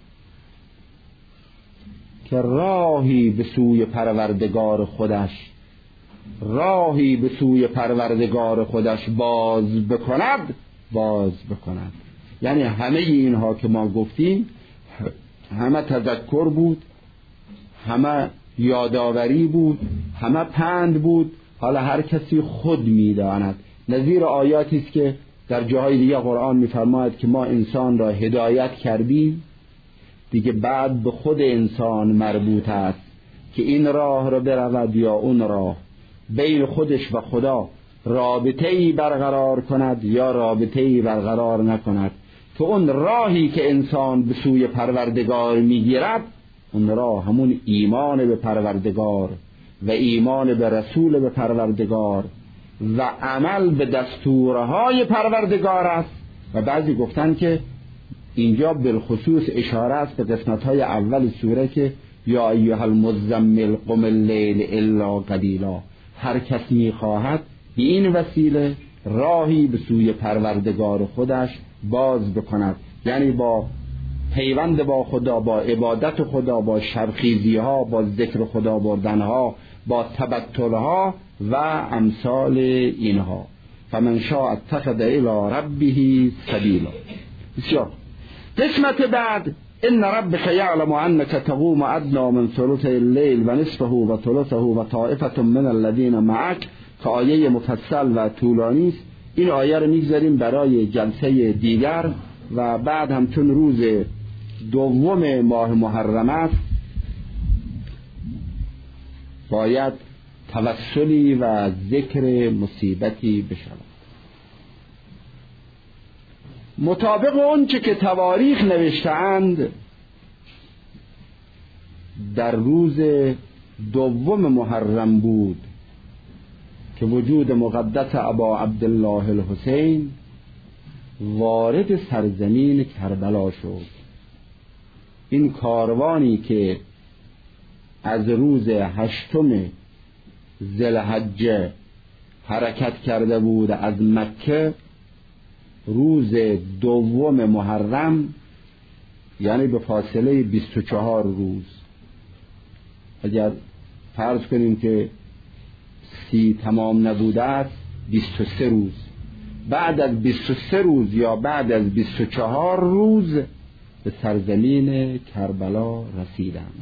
که راهی به سوی پروردگار خودش، راهی به سوی پروردگار خودش باز بکند، باز بکند. یعنی همه اینها که ما گفتیم همه تذکر بود، همه یادآوری بود، همه پند بود. حالا هر کسی خود میداند. نظیر آیاتی است که در جاهای دیگه قرآن میفرماید که ما انسان را هدایت کردیم، دیگه بعد به خود انسان مربوط است که این راه را برود یا اون راه، بین خودش و خدا رابطه‌ای برقرار کند یا رابطه‌ای برقرار نکند، که اون راهی که انسان به سوی پروردگار میگیرد اون راه همون ایمان به پروردگار و ایمان به رسول به پروردگار و عمل به دستورهای پروردگار است. و بعضی گفتن که اینجا بالخصوص اشاره است به قسمت‌های اول سوره که یا ایها المزمل قم اللیل الا قلیلا، هر کس می‌خواهد به این وسیله راهی به سوی پروردگار خودش باز بکند، یعنی با پیوند با خدا، با عبادت خدا، با شبخیزی‌ها، با ذکر خدا بردنها، با تبتل‌ها و امثال اینها. فمن شاء اتخذ الی ربه سبیلا. بسیار. قسمت بعد ان ربک یعلم انک تقوم ادنی من ثلث الليل و نصفه و ثلثه و طائفه من الذین معک، که آیه مفصل و طولانی است. این آیه رو میگذاریم برای جلسه دیگر و بعد هم چون روز دوم ماه محرم است باید توسلی و ذکر مصیبتی بشود. مطابق اون چه که تواریخ نوشته‌اند در روز دوم محرم بود که وجود مقدس ابا عبدالله الحسین وارد سرزمین کربلا شد. این کاروانی که از روز 8 ذوالحجه حرکت کرده بود از مکه، روز دوم محرم یعنی به فاصله 24 روز، اگر فرض کنیم که 30 تمام نبوده است 23 روز، بعد از 23 روز یا بعد از 24 روز به سرزمین کربلا رسیدند.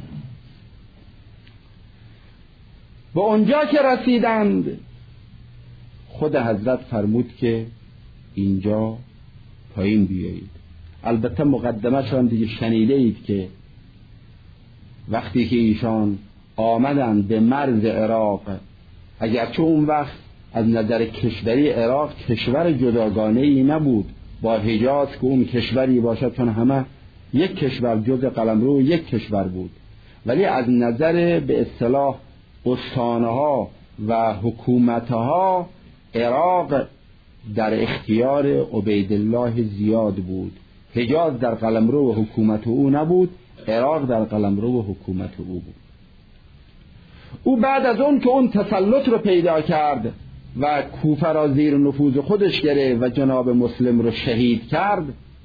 به اونجا که رسیدند خود حضرت فرمود که اینجا پایین بیایید. البته مقدمه‌شان دیگه شنیده اید که وقتی که ایشان آمدند به مرز عراق، اگرچه اون وقت از نظر کشوری عراق کشور جداگانه ای نبود با حجاز که اون کشوری باشد، چون همه یک کشور جز قلمرو یک کشور بود، ولی از نظر به اصطلاح استانها و حکومتها عراق در اختیار عبیدالله زیاد بود. حجاز در قلمرو و حکومت او نبود، عراق در قلمرو و حکومت او بود. او بعد از اون که اون تسلط رو پیدا کرد و کوفه را زیر نفوذ خودش گرفت و جناب مسلم رو شهید کرد،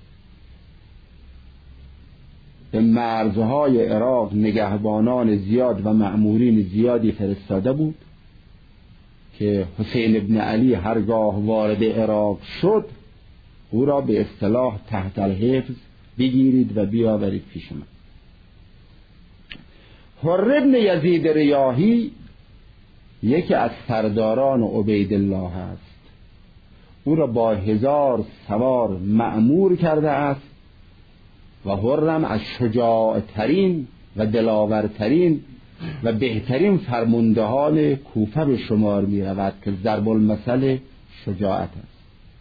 به مرزهای عراق نگهبانان زیاد و مأمورین زیادی فرستاده بود که حسین ابن علی هرگاه وارد عراق شد او را به اصطلاح تحت الحفظ بگیرید و بیاورید پیش من. حر ابن یزید ریاحی یکی از سرداران عبیدالله است. او را با 1000 سوار مأمور کرده است و حرم از شجاعترین و دلاورترین و بهترین فرماندهان کوفه به شمار می رود که ضرب المثل شجاعت است.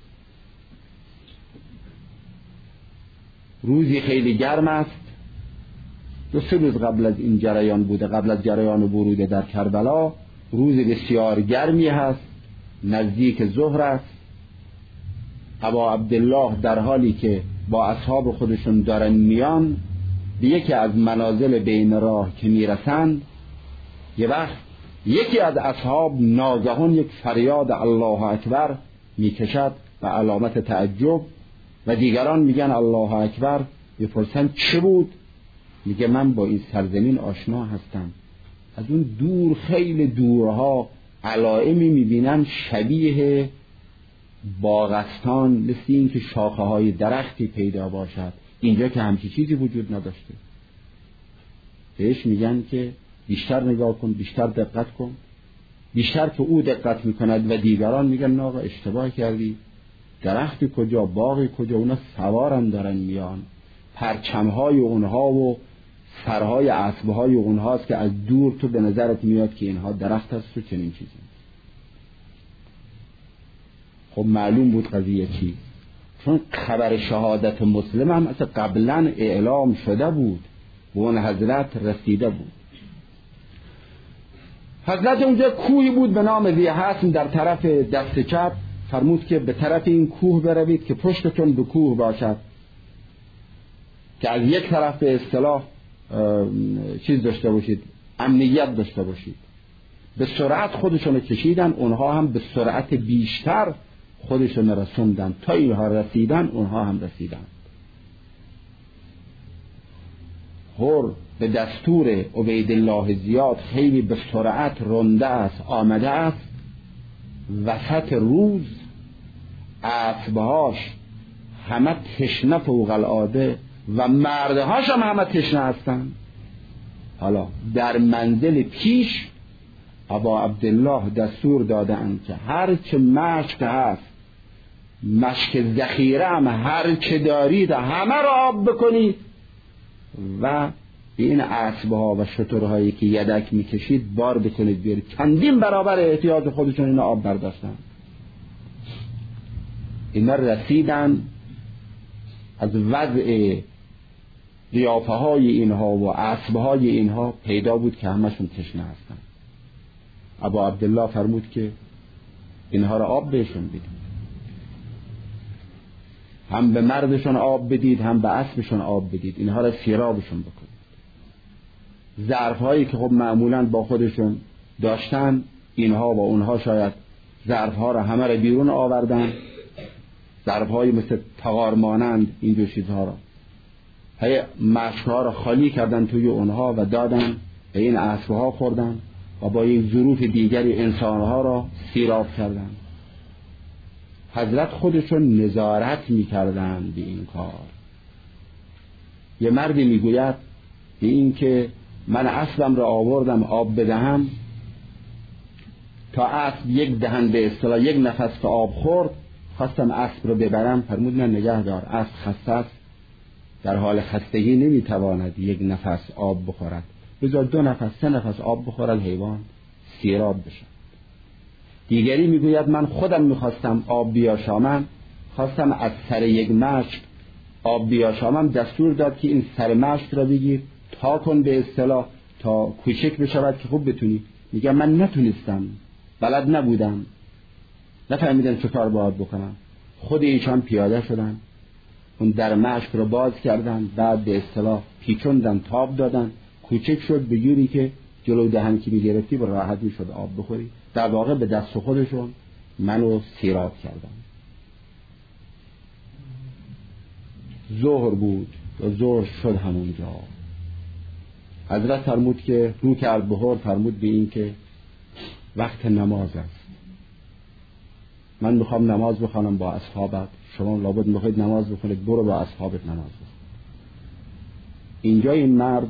روزی خیلی گرم است، 2-3 روز قبل از این جریان بوده، قبل از جریان ورود در کربلا روز بسیار گرمی هست، نزدیک ظهر است. ابا عبدالله در حالی که با اصحاب خودشون دارن میان به یکی از منازل بین راه که میرسند، یه وقت یکی از اصحاب ناگهان یک فریاد الله اکبر میکشد و علامت تعجب و دیگران میگن الله اکبر. بپرسن چه بود؟ میگه من با این سرزمین آشنا هستم، از اون دور خیلی دورها علائمی میبینم شبیه باغستان، مثل این که شاخه های درختی پیدا باشد، اینجا که همچی چیزی وجود نداشته. بهش میگن که بیشتر نگاه کن، بیشتر دقت کن. بیشتر که او دقت میکند و دیگران میگن آقا اشتباه کردی، درختی کجا، باغی کجا، اونا سوارن دارن میان، پرچمهای اونها و سرهای اسبهای اونهاست که از دور تو به نظرت میاد که اینها درخت است و چنین چیزی. خب معلوم بود قضیه چی، چون خبر شهادت مسلم هم اصلا قبلا اعلام شده بود، به اون حضرت رسیده بود. حضرت اونجا کوهی بود به نام ذی حسن در طرف دست چپ، فرمود که به طرف این کوه بروید که پشتتون به کوه باشد، که از یک طرف به اصطلاح چیز داشته باشید، امنیت داشته باشید. به سرعت خودشون کشیدن، اونها هم به سرعت بیشتر خودشون رسوندن، تا اینها رسیدن اونها هم رسیدن. هر به دستور عبیدالله زیاد خیلی به سرعت رنده است، آمده است. وسط روز اسبهاش همه تشنه فوق العاده و مردهاش هم همه تشنه هستن. حالا در منزل پیش ابا عبدالله دستور دادن که هر چه مشک هست، مشک ذخیره هم هر چه دارید همه رو آب بکنید و این اسبها و شترهایی که یدک میکشید بار بکنید بیارید. چندین برابر احتیاج خودشون این آب برداشتن. اینا رسیدن. از وضع قیافه های اینها و اسبه های اینها پیدا بود که همشون تشنه هستن. ابا عبدالله فرمود که اینها را آب بهشون بدید، هم به مردشون آب بدید هم به اسبشون آب بدید، اینها را سیرابشون بکنید. ظرف هایی که خب معمولا با خودشون داشتن، اینها و اونها شاید ظرف ها را همه را بیرون آوردن، ظرف های مثل تغار مانند این دو چیزها را، هی مشک ها را خالی کردن توی اونها و دادن به این اسب ها خوردن و با یک ظروف دیگری انسان ها را سیراب کردن. حضرت خودشون نظارت میکردن به این کار. یه مردی میگوید به این که من اسبم را آوردم آب بدهم، تا اسب یک دهن به اصطلاح یک نفس که آب خورد، خواستم اسب رو ببرم، فرمود نه نگه دار، اسب خسته است، در حال خستگی نمیتواند یک نفس آب بخورد، بذار 2 نفس 3 نفس آب بخورد حیوان سیراب بشه. دیگری میگوید من خودم میخواستم آب بیاشامم، خواستم از سر یک مشک آب بیاشامم، دستور داد که این سر مشک را بگیر تا کن به اصطلاح تا کوچک بشود که خوب بتونی. میگم من نتونستم، بلد نبودم، نفهمیدم چه کار باید بکنم. خود ایشان پیاده شدن، اون در مشک رو باز کردن، بعد به اصطلاح پیچوندن، تاب دادن، کوچک شد به جوری که جلو دهن که میگرفتی به راحت میشد آب بخوری. در واقع به دست خودشون منو سیراب کردن. ظهر بود و ظهر شد همونجا. حضرت فرمود که رو کرد به هر، فرمود به این که وقت نماز است، من میخوام نماز بخوانم با اصحابت، شما لابد میخواید نماز بخونید، برو با اصحابت نماز بخون. اینجا این مرد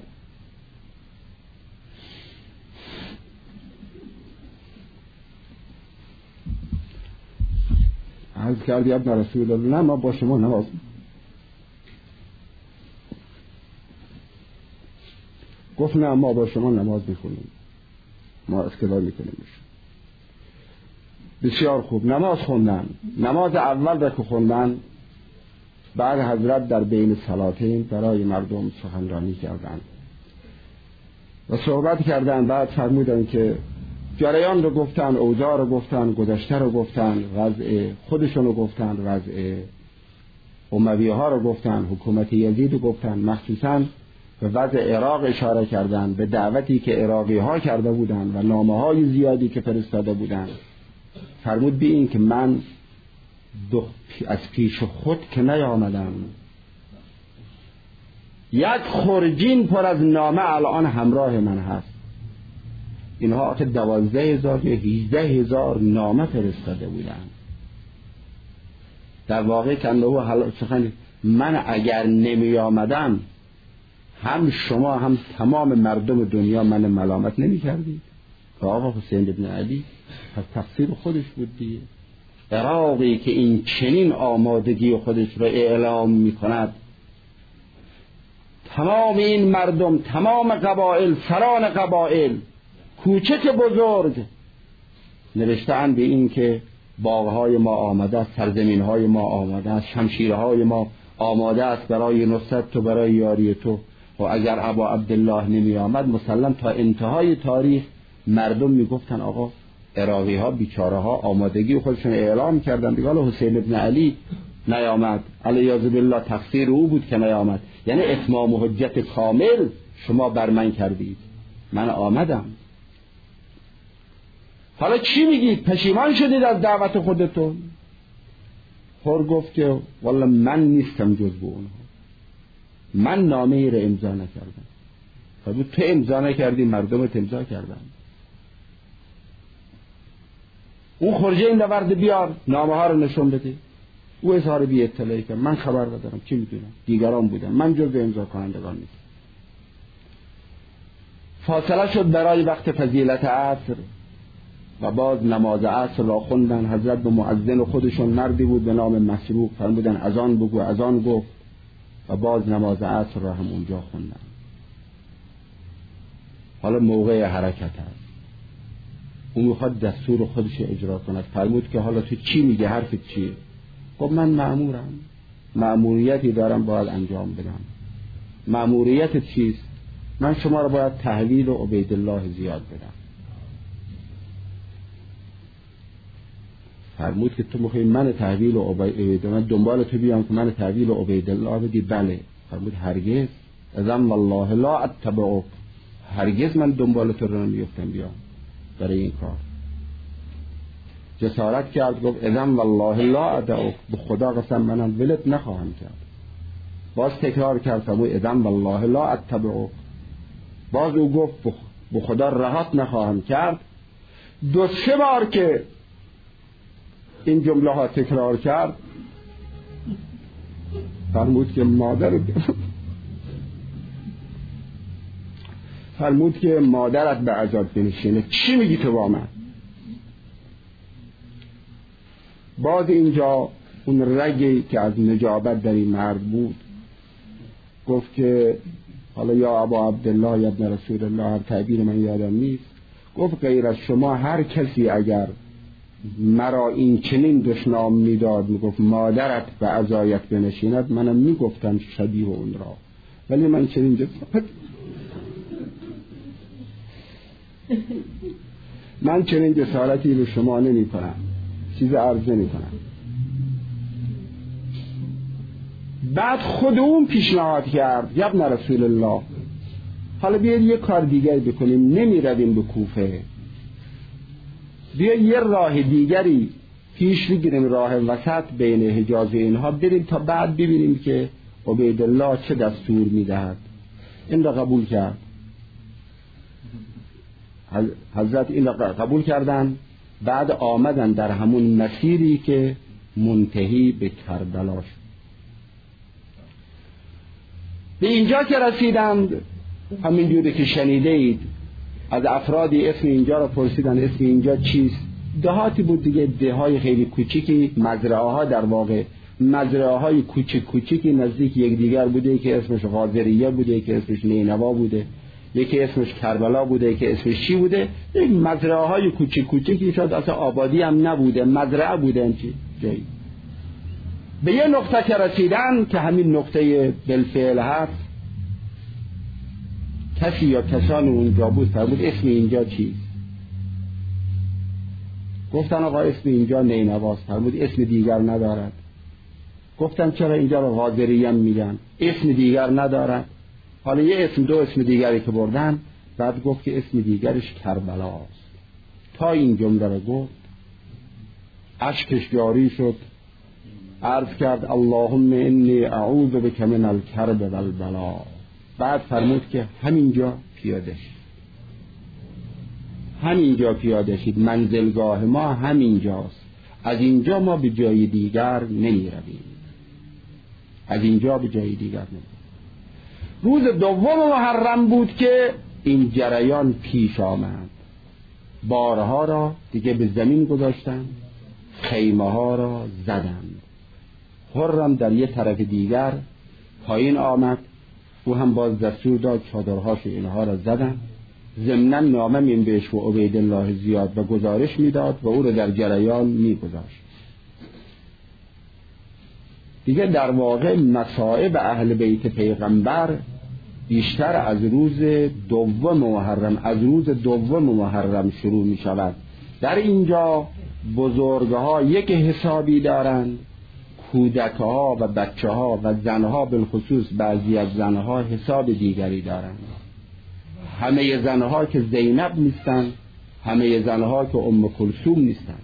عرض کردی ابن رسول الله، نه ما با شما نماز، گفت نه ما با شما نماز میخونیم، ما اقتدا میکنیم. بسیار خوب نماز خوندن. نماز اول را که خوندن، بعد حضرت در بین صلاتین برای مردم سخنرانی کردند و صحبت کردند. بعد فرمودند که جریان رو گفتن، اوضاع رو گفتن، گذشته رو گفتن، وضع خودشون رو گفتن، وضع امویه ها رو گفتن، حکومت یزید رو گفتن، مخصوصاً به وضع عراق اشاره کردن، به دعوتی که عراقی ها کرده بودند و نامه های زیادی که فرستاده بودند. فرمود به این که من از پیش خود که نیامدم، یک خرجین پر از نامه الان همراه من هست. اینها آخه 12,000 یا 18,000 نامه فرستاده بودند. در واقع کنده من اگر نمی آمدم هم شما هم تمام مردم دنیا من ملامت نمی کردید که آقا حسین ابن علی پس تقصیر خودش بود دیگه. عراقی که این چنین آمادگی خودش را اعلام می کند، تمام این مردم، تمام قبایل، سران قبایل، کوچک بزرگ، نوشته‌اند به این که باغهای ما آمده است، سرزمینهای ما آمده است، شمشیرهای ما آماده است برای نصرت تو، برای یاری تو. و اگر ابا عبدالله نمی آمد مسلم تا انتهای تاریخ مردم میگفتن آقا عراقی ها بیچاره ها آمادگی خودشون اعلام کردن دیگه، حالا حسین ابن علی نیامد، علیاذ بالله تقصیر او بود که نیامد. یعنی اتمام و حجت کامل شما بر من کردید، من آمدم. حالا چی میگید؟ پشیمان شدید از دعوت خودتون؟ خور گفت که والله من نیستم جز به اونها، من نامه ای را امضا نکردم. فرمود تو امضا نکردی، مردمت امضا کردن. اون خرجه این نورد بیار، نامه ها رو نشون بده. او اظهار بی اطلاعی کرد، من خبر ندارم، چی میدونم، دیگران بودن، من جز امضا کنندگان نیستم. فاصله شد برای وقت فضیلت عصر و باز نماز عصر را خوندن. حضرت به مؤذن خودشون مردی بود به نام مسروق فرمودن اذان بگو، اذان گفت و باز نماز عصر را هم اونجا خوندن. حالا موقع حرکت است، اون میخواد دستور خودش اجرا کند. فرمود که حالا تو چی میگه، حرفت چیه؟ خب من مأمورم، مأموریتی دارم باید انجام بدم. مأموریت چیست؟ من شما را باید تحویل و عبیدالله زیاد بدم. فرمود که تو میخوای من تحویل و عبیدالله، من دنبال تو بیام که من تحویل و عبیدالله بدی؟ بله. فرمود هرگز، اذن والله لا اتبعک، هرگز من دنبال تو رو نمیفتم بیام برای این کار. جسارت کرد گفت اذن والله لا ادعوک، به خدا قسم منم ولت نخواهم کرد. باز تکرار کرد فرمود اذن والله لا اتبعک، باز او گفت به خدا رهات نخواهم کرد. 2-3 بار که این جمله ها تکرار کرد فرمود که فرمود که مادرت به عذاب بنشینه. چی میگی تو با من؟ باز اینجا اون رگی که از نجابت در این مرد بود گفت که حالا یا ابا عبدالله یا ابن رسول الله، هر تعبیر من یادم نیست، گفت غیر از شما هر کسی اگر مرا این چنین دشنام میداد، میگفت مادرت به عزایت بنشیند، منم میگفتم شبیه اون را، ولی من چنین من چنین جسارتی به شما نمی کنم، چیز عرض نمی کنم. بعد خود اون پیشنهاد کرد یا ابن رسول الله حالا بیاید یه کار دیگری بکنیم، نمی رویم به کوفه، بیا یه راه دیگری پیش بگیریم، راه وسط بین حجاز اینها بریم تا بعد ببینیم که عبیدالله چه دستور میدهد. این را قبول کرد. حضرت این را قبول کردن. بعد آمدن در همون مسیری که منتهی به کربلا شد. به اینجا که رسیدند همین جوری که شنیده اید از افرادی اسم اینجا را پرسیدن اسم اینجا چیست؟ دهاتی بود دیگه، دههای خیلی کوچیکی، مزرعه ها، در واقع مزرعه های کوچیکی نزدیک یکدیگر بوده، که اسمش غاضریه بوده، که اسمش نینوا بوده، یکی اسمش کربلا بوده، که اسمش چی بوده. یک مزرعه های کوچیکی شاید اصلا آبادی هم نبوده، مزرعه بوده این جایی. به یه نقطه که رسیدن که همین نقطه بالفعل هست، کسی یا کسان اونجا بود فرمود اسم اینجا چیست؟ گفتن آقا اسم اینجا نینواست. فرمود اسم دیگر ندارد. گفتن چرا اینجا رو غاضریه میگن؟ اسم دیگر ندارد. حالا یه اسم، 2 اسم دیگری که بردن، بعد گفت که اسم دیگرش کربلاست. تا این جمله رو گفت اشکش جاری شد، عرض کرد اللهم انی اعوذ بک من الکرب والبلا. بعد فرمود که همینجا پیاده شید، منزلگاه ما همینجاست، از اینجا ما به جای دیگر نمی رویم، از اینجا به جای دیگر نمی رویم. روز دوم محرم بود که این جریان پیش آمد. بارها را دیگه به زمین گذاشتند، خیمه ها را زدند. حرم در یه طرف دیگر پایین آمد او هم باز دستور داد چادرهاش اینها را زدن. ضمناً نامه می بهش و عبیدالله زیاد و گزارش میداد و او را در جریان میگذاشت. دیگه در واقع مصائب اهل بیت پیغمبر بیشتر از روز دوم محرم شروع می شود. در اینجا بزرگها یک حسابی دارند، کودکها و بچه‌ها و زنها بالخصوص بعضی از زنها حساب دیگری دارند. همه زنها که زینب نیستند، همه زنها که ام کلثوم نیستند.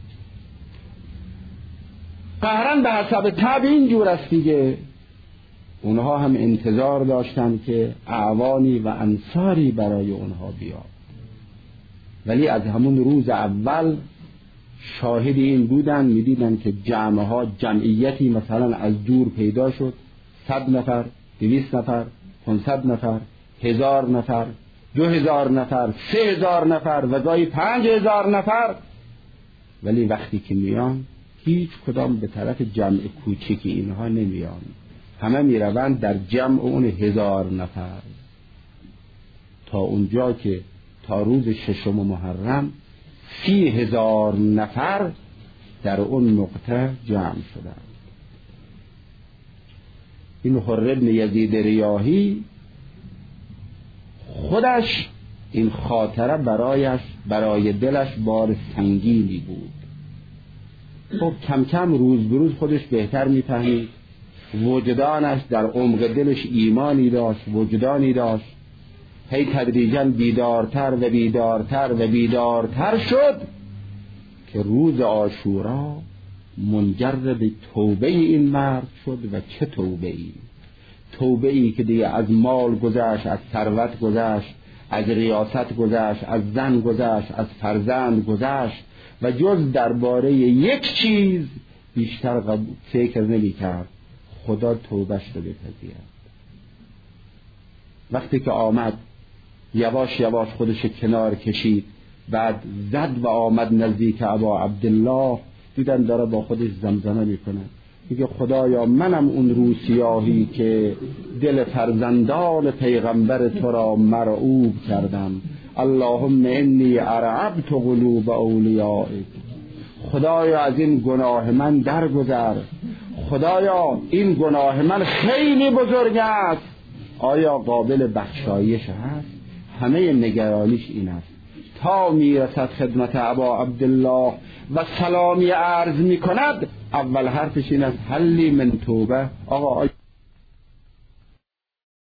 قهرن به حسب طبع اینجور است دیگه. اونها هم انتظار داشتن که اعوانی و انصاری برای اونها بیاد، ولی از همون روز اول شاهد این بودن، میدیدن که جمعیتی مثلا از دور پیدا شد، 100 نفر، 200 نفر، 500 نفر، 1000 نفر، 2000 نفر، 3000 نفر و گاهی 5000 نفر، ولی وقتی که میان هیچ کدام به طرف جمع کوچکی اینها نمیان، همه میروند در جمع اون 1000 نفر، تا اونجا که تا روز 6 محرم 30,000 نفر در اون نقطه جمع شدند. این حر بن یزید ریاحی خودش این خاطره برای دلش بار سنگینی بود. خب کم کم روز به روز خودش بهتر میفهمید، وجدانش در عمق دلش ایمانی داشت، وجدانی داشت، هی تدریجاً بیدارتر و بیدارتر و بیدارتر شد که روز عاشورا منجر به توبه این مرد شد. و چه توبه ای که دیگه از مال گذشت، از ثروت گذشت، از ریاست گذشت، از زن گذشت، از فرزند گذشت و جز درباره یک چیز بیشتر فکر نمی کرد، خدا توبهش رو بپذیرد. وقتی که آمد یواش یواش خودش کنار کشید، بعد زد و آمد نزدیک ابا عبدالله، دیدن داره با خودش زمزمه میکنه، میگه خدایا منم اون روسیاهی که دل فرزندان پیغمبر تو را مرعوب کردم، اللهم انی ارعبت قلوب اولیائک، خدایا از این گناه من درگذر، خدایا این گناه من خیلی بزرگ است، آیا قابل بخشایش هست؟ همه نگرانیش این است. تا میرسد خدمت ابا عبدالله و سلامی عرض میکند، اول حرفش این است حلی من توبه، آقا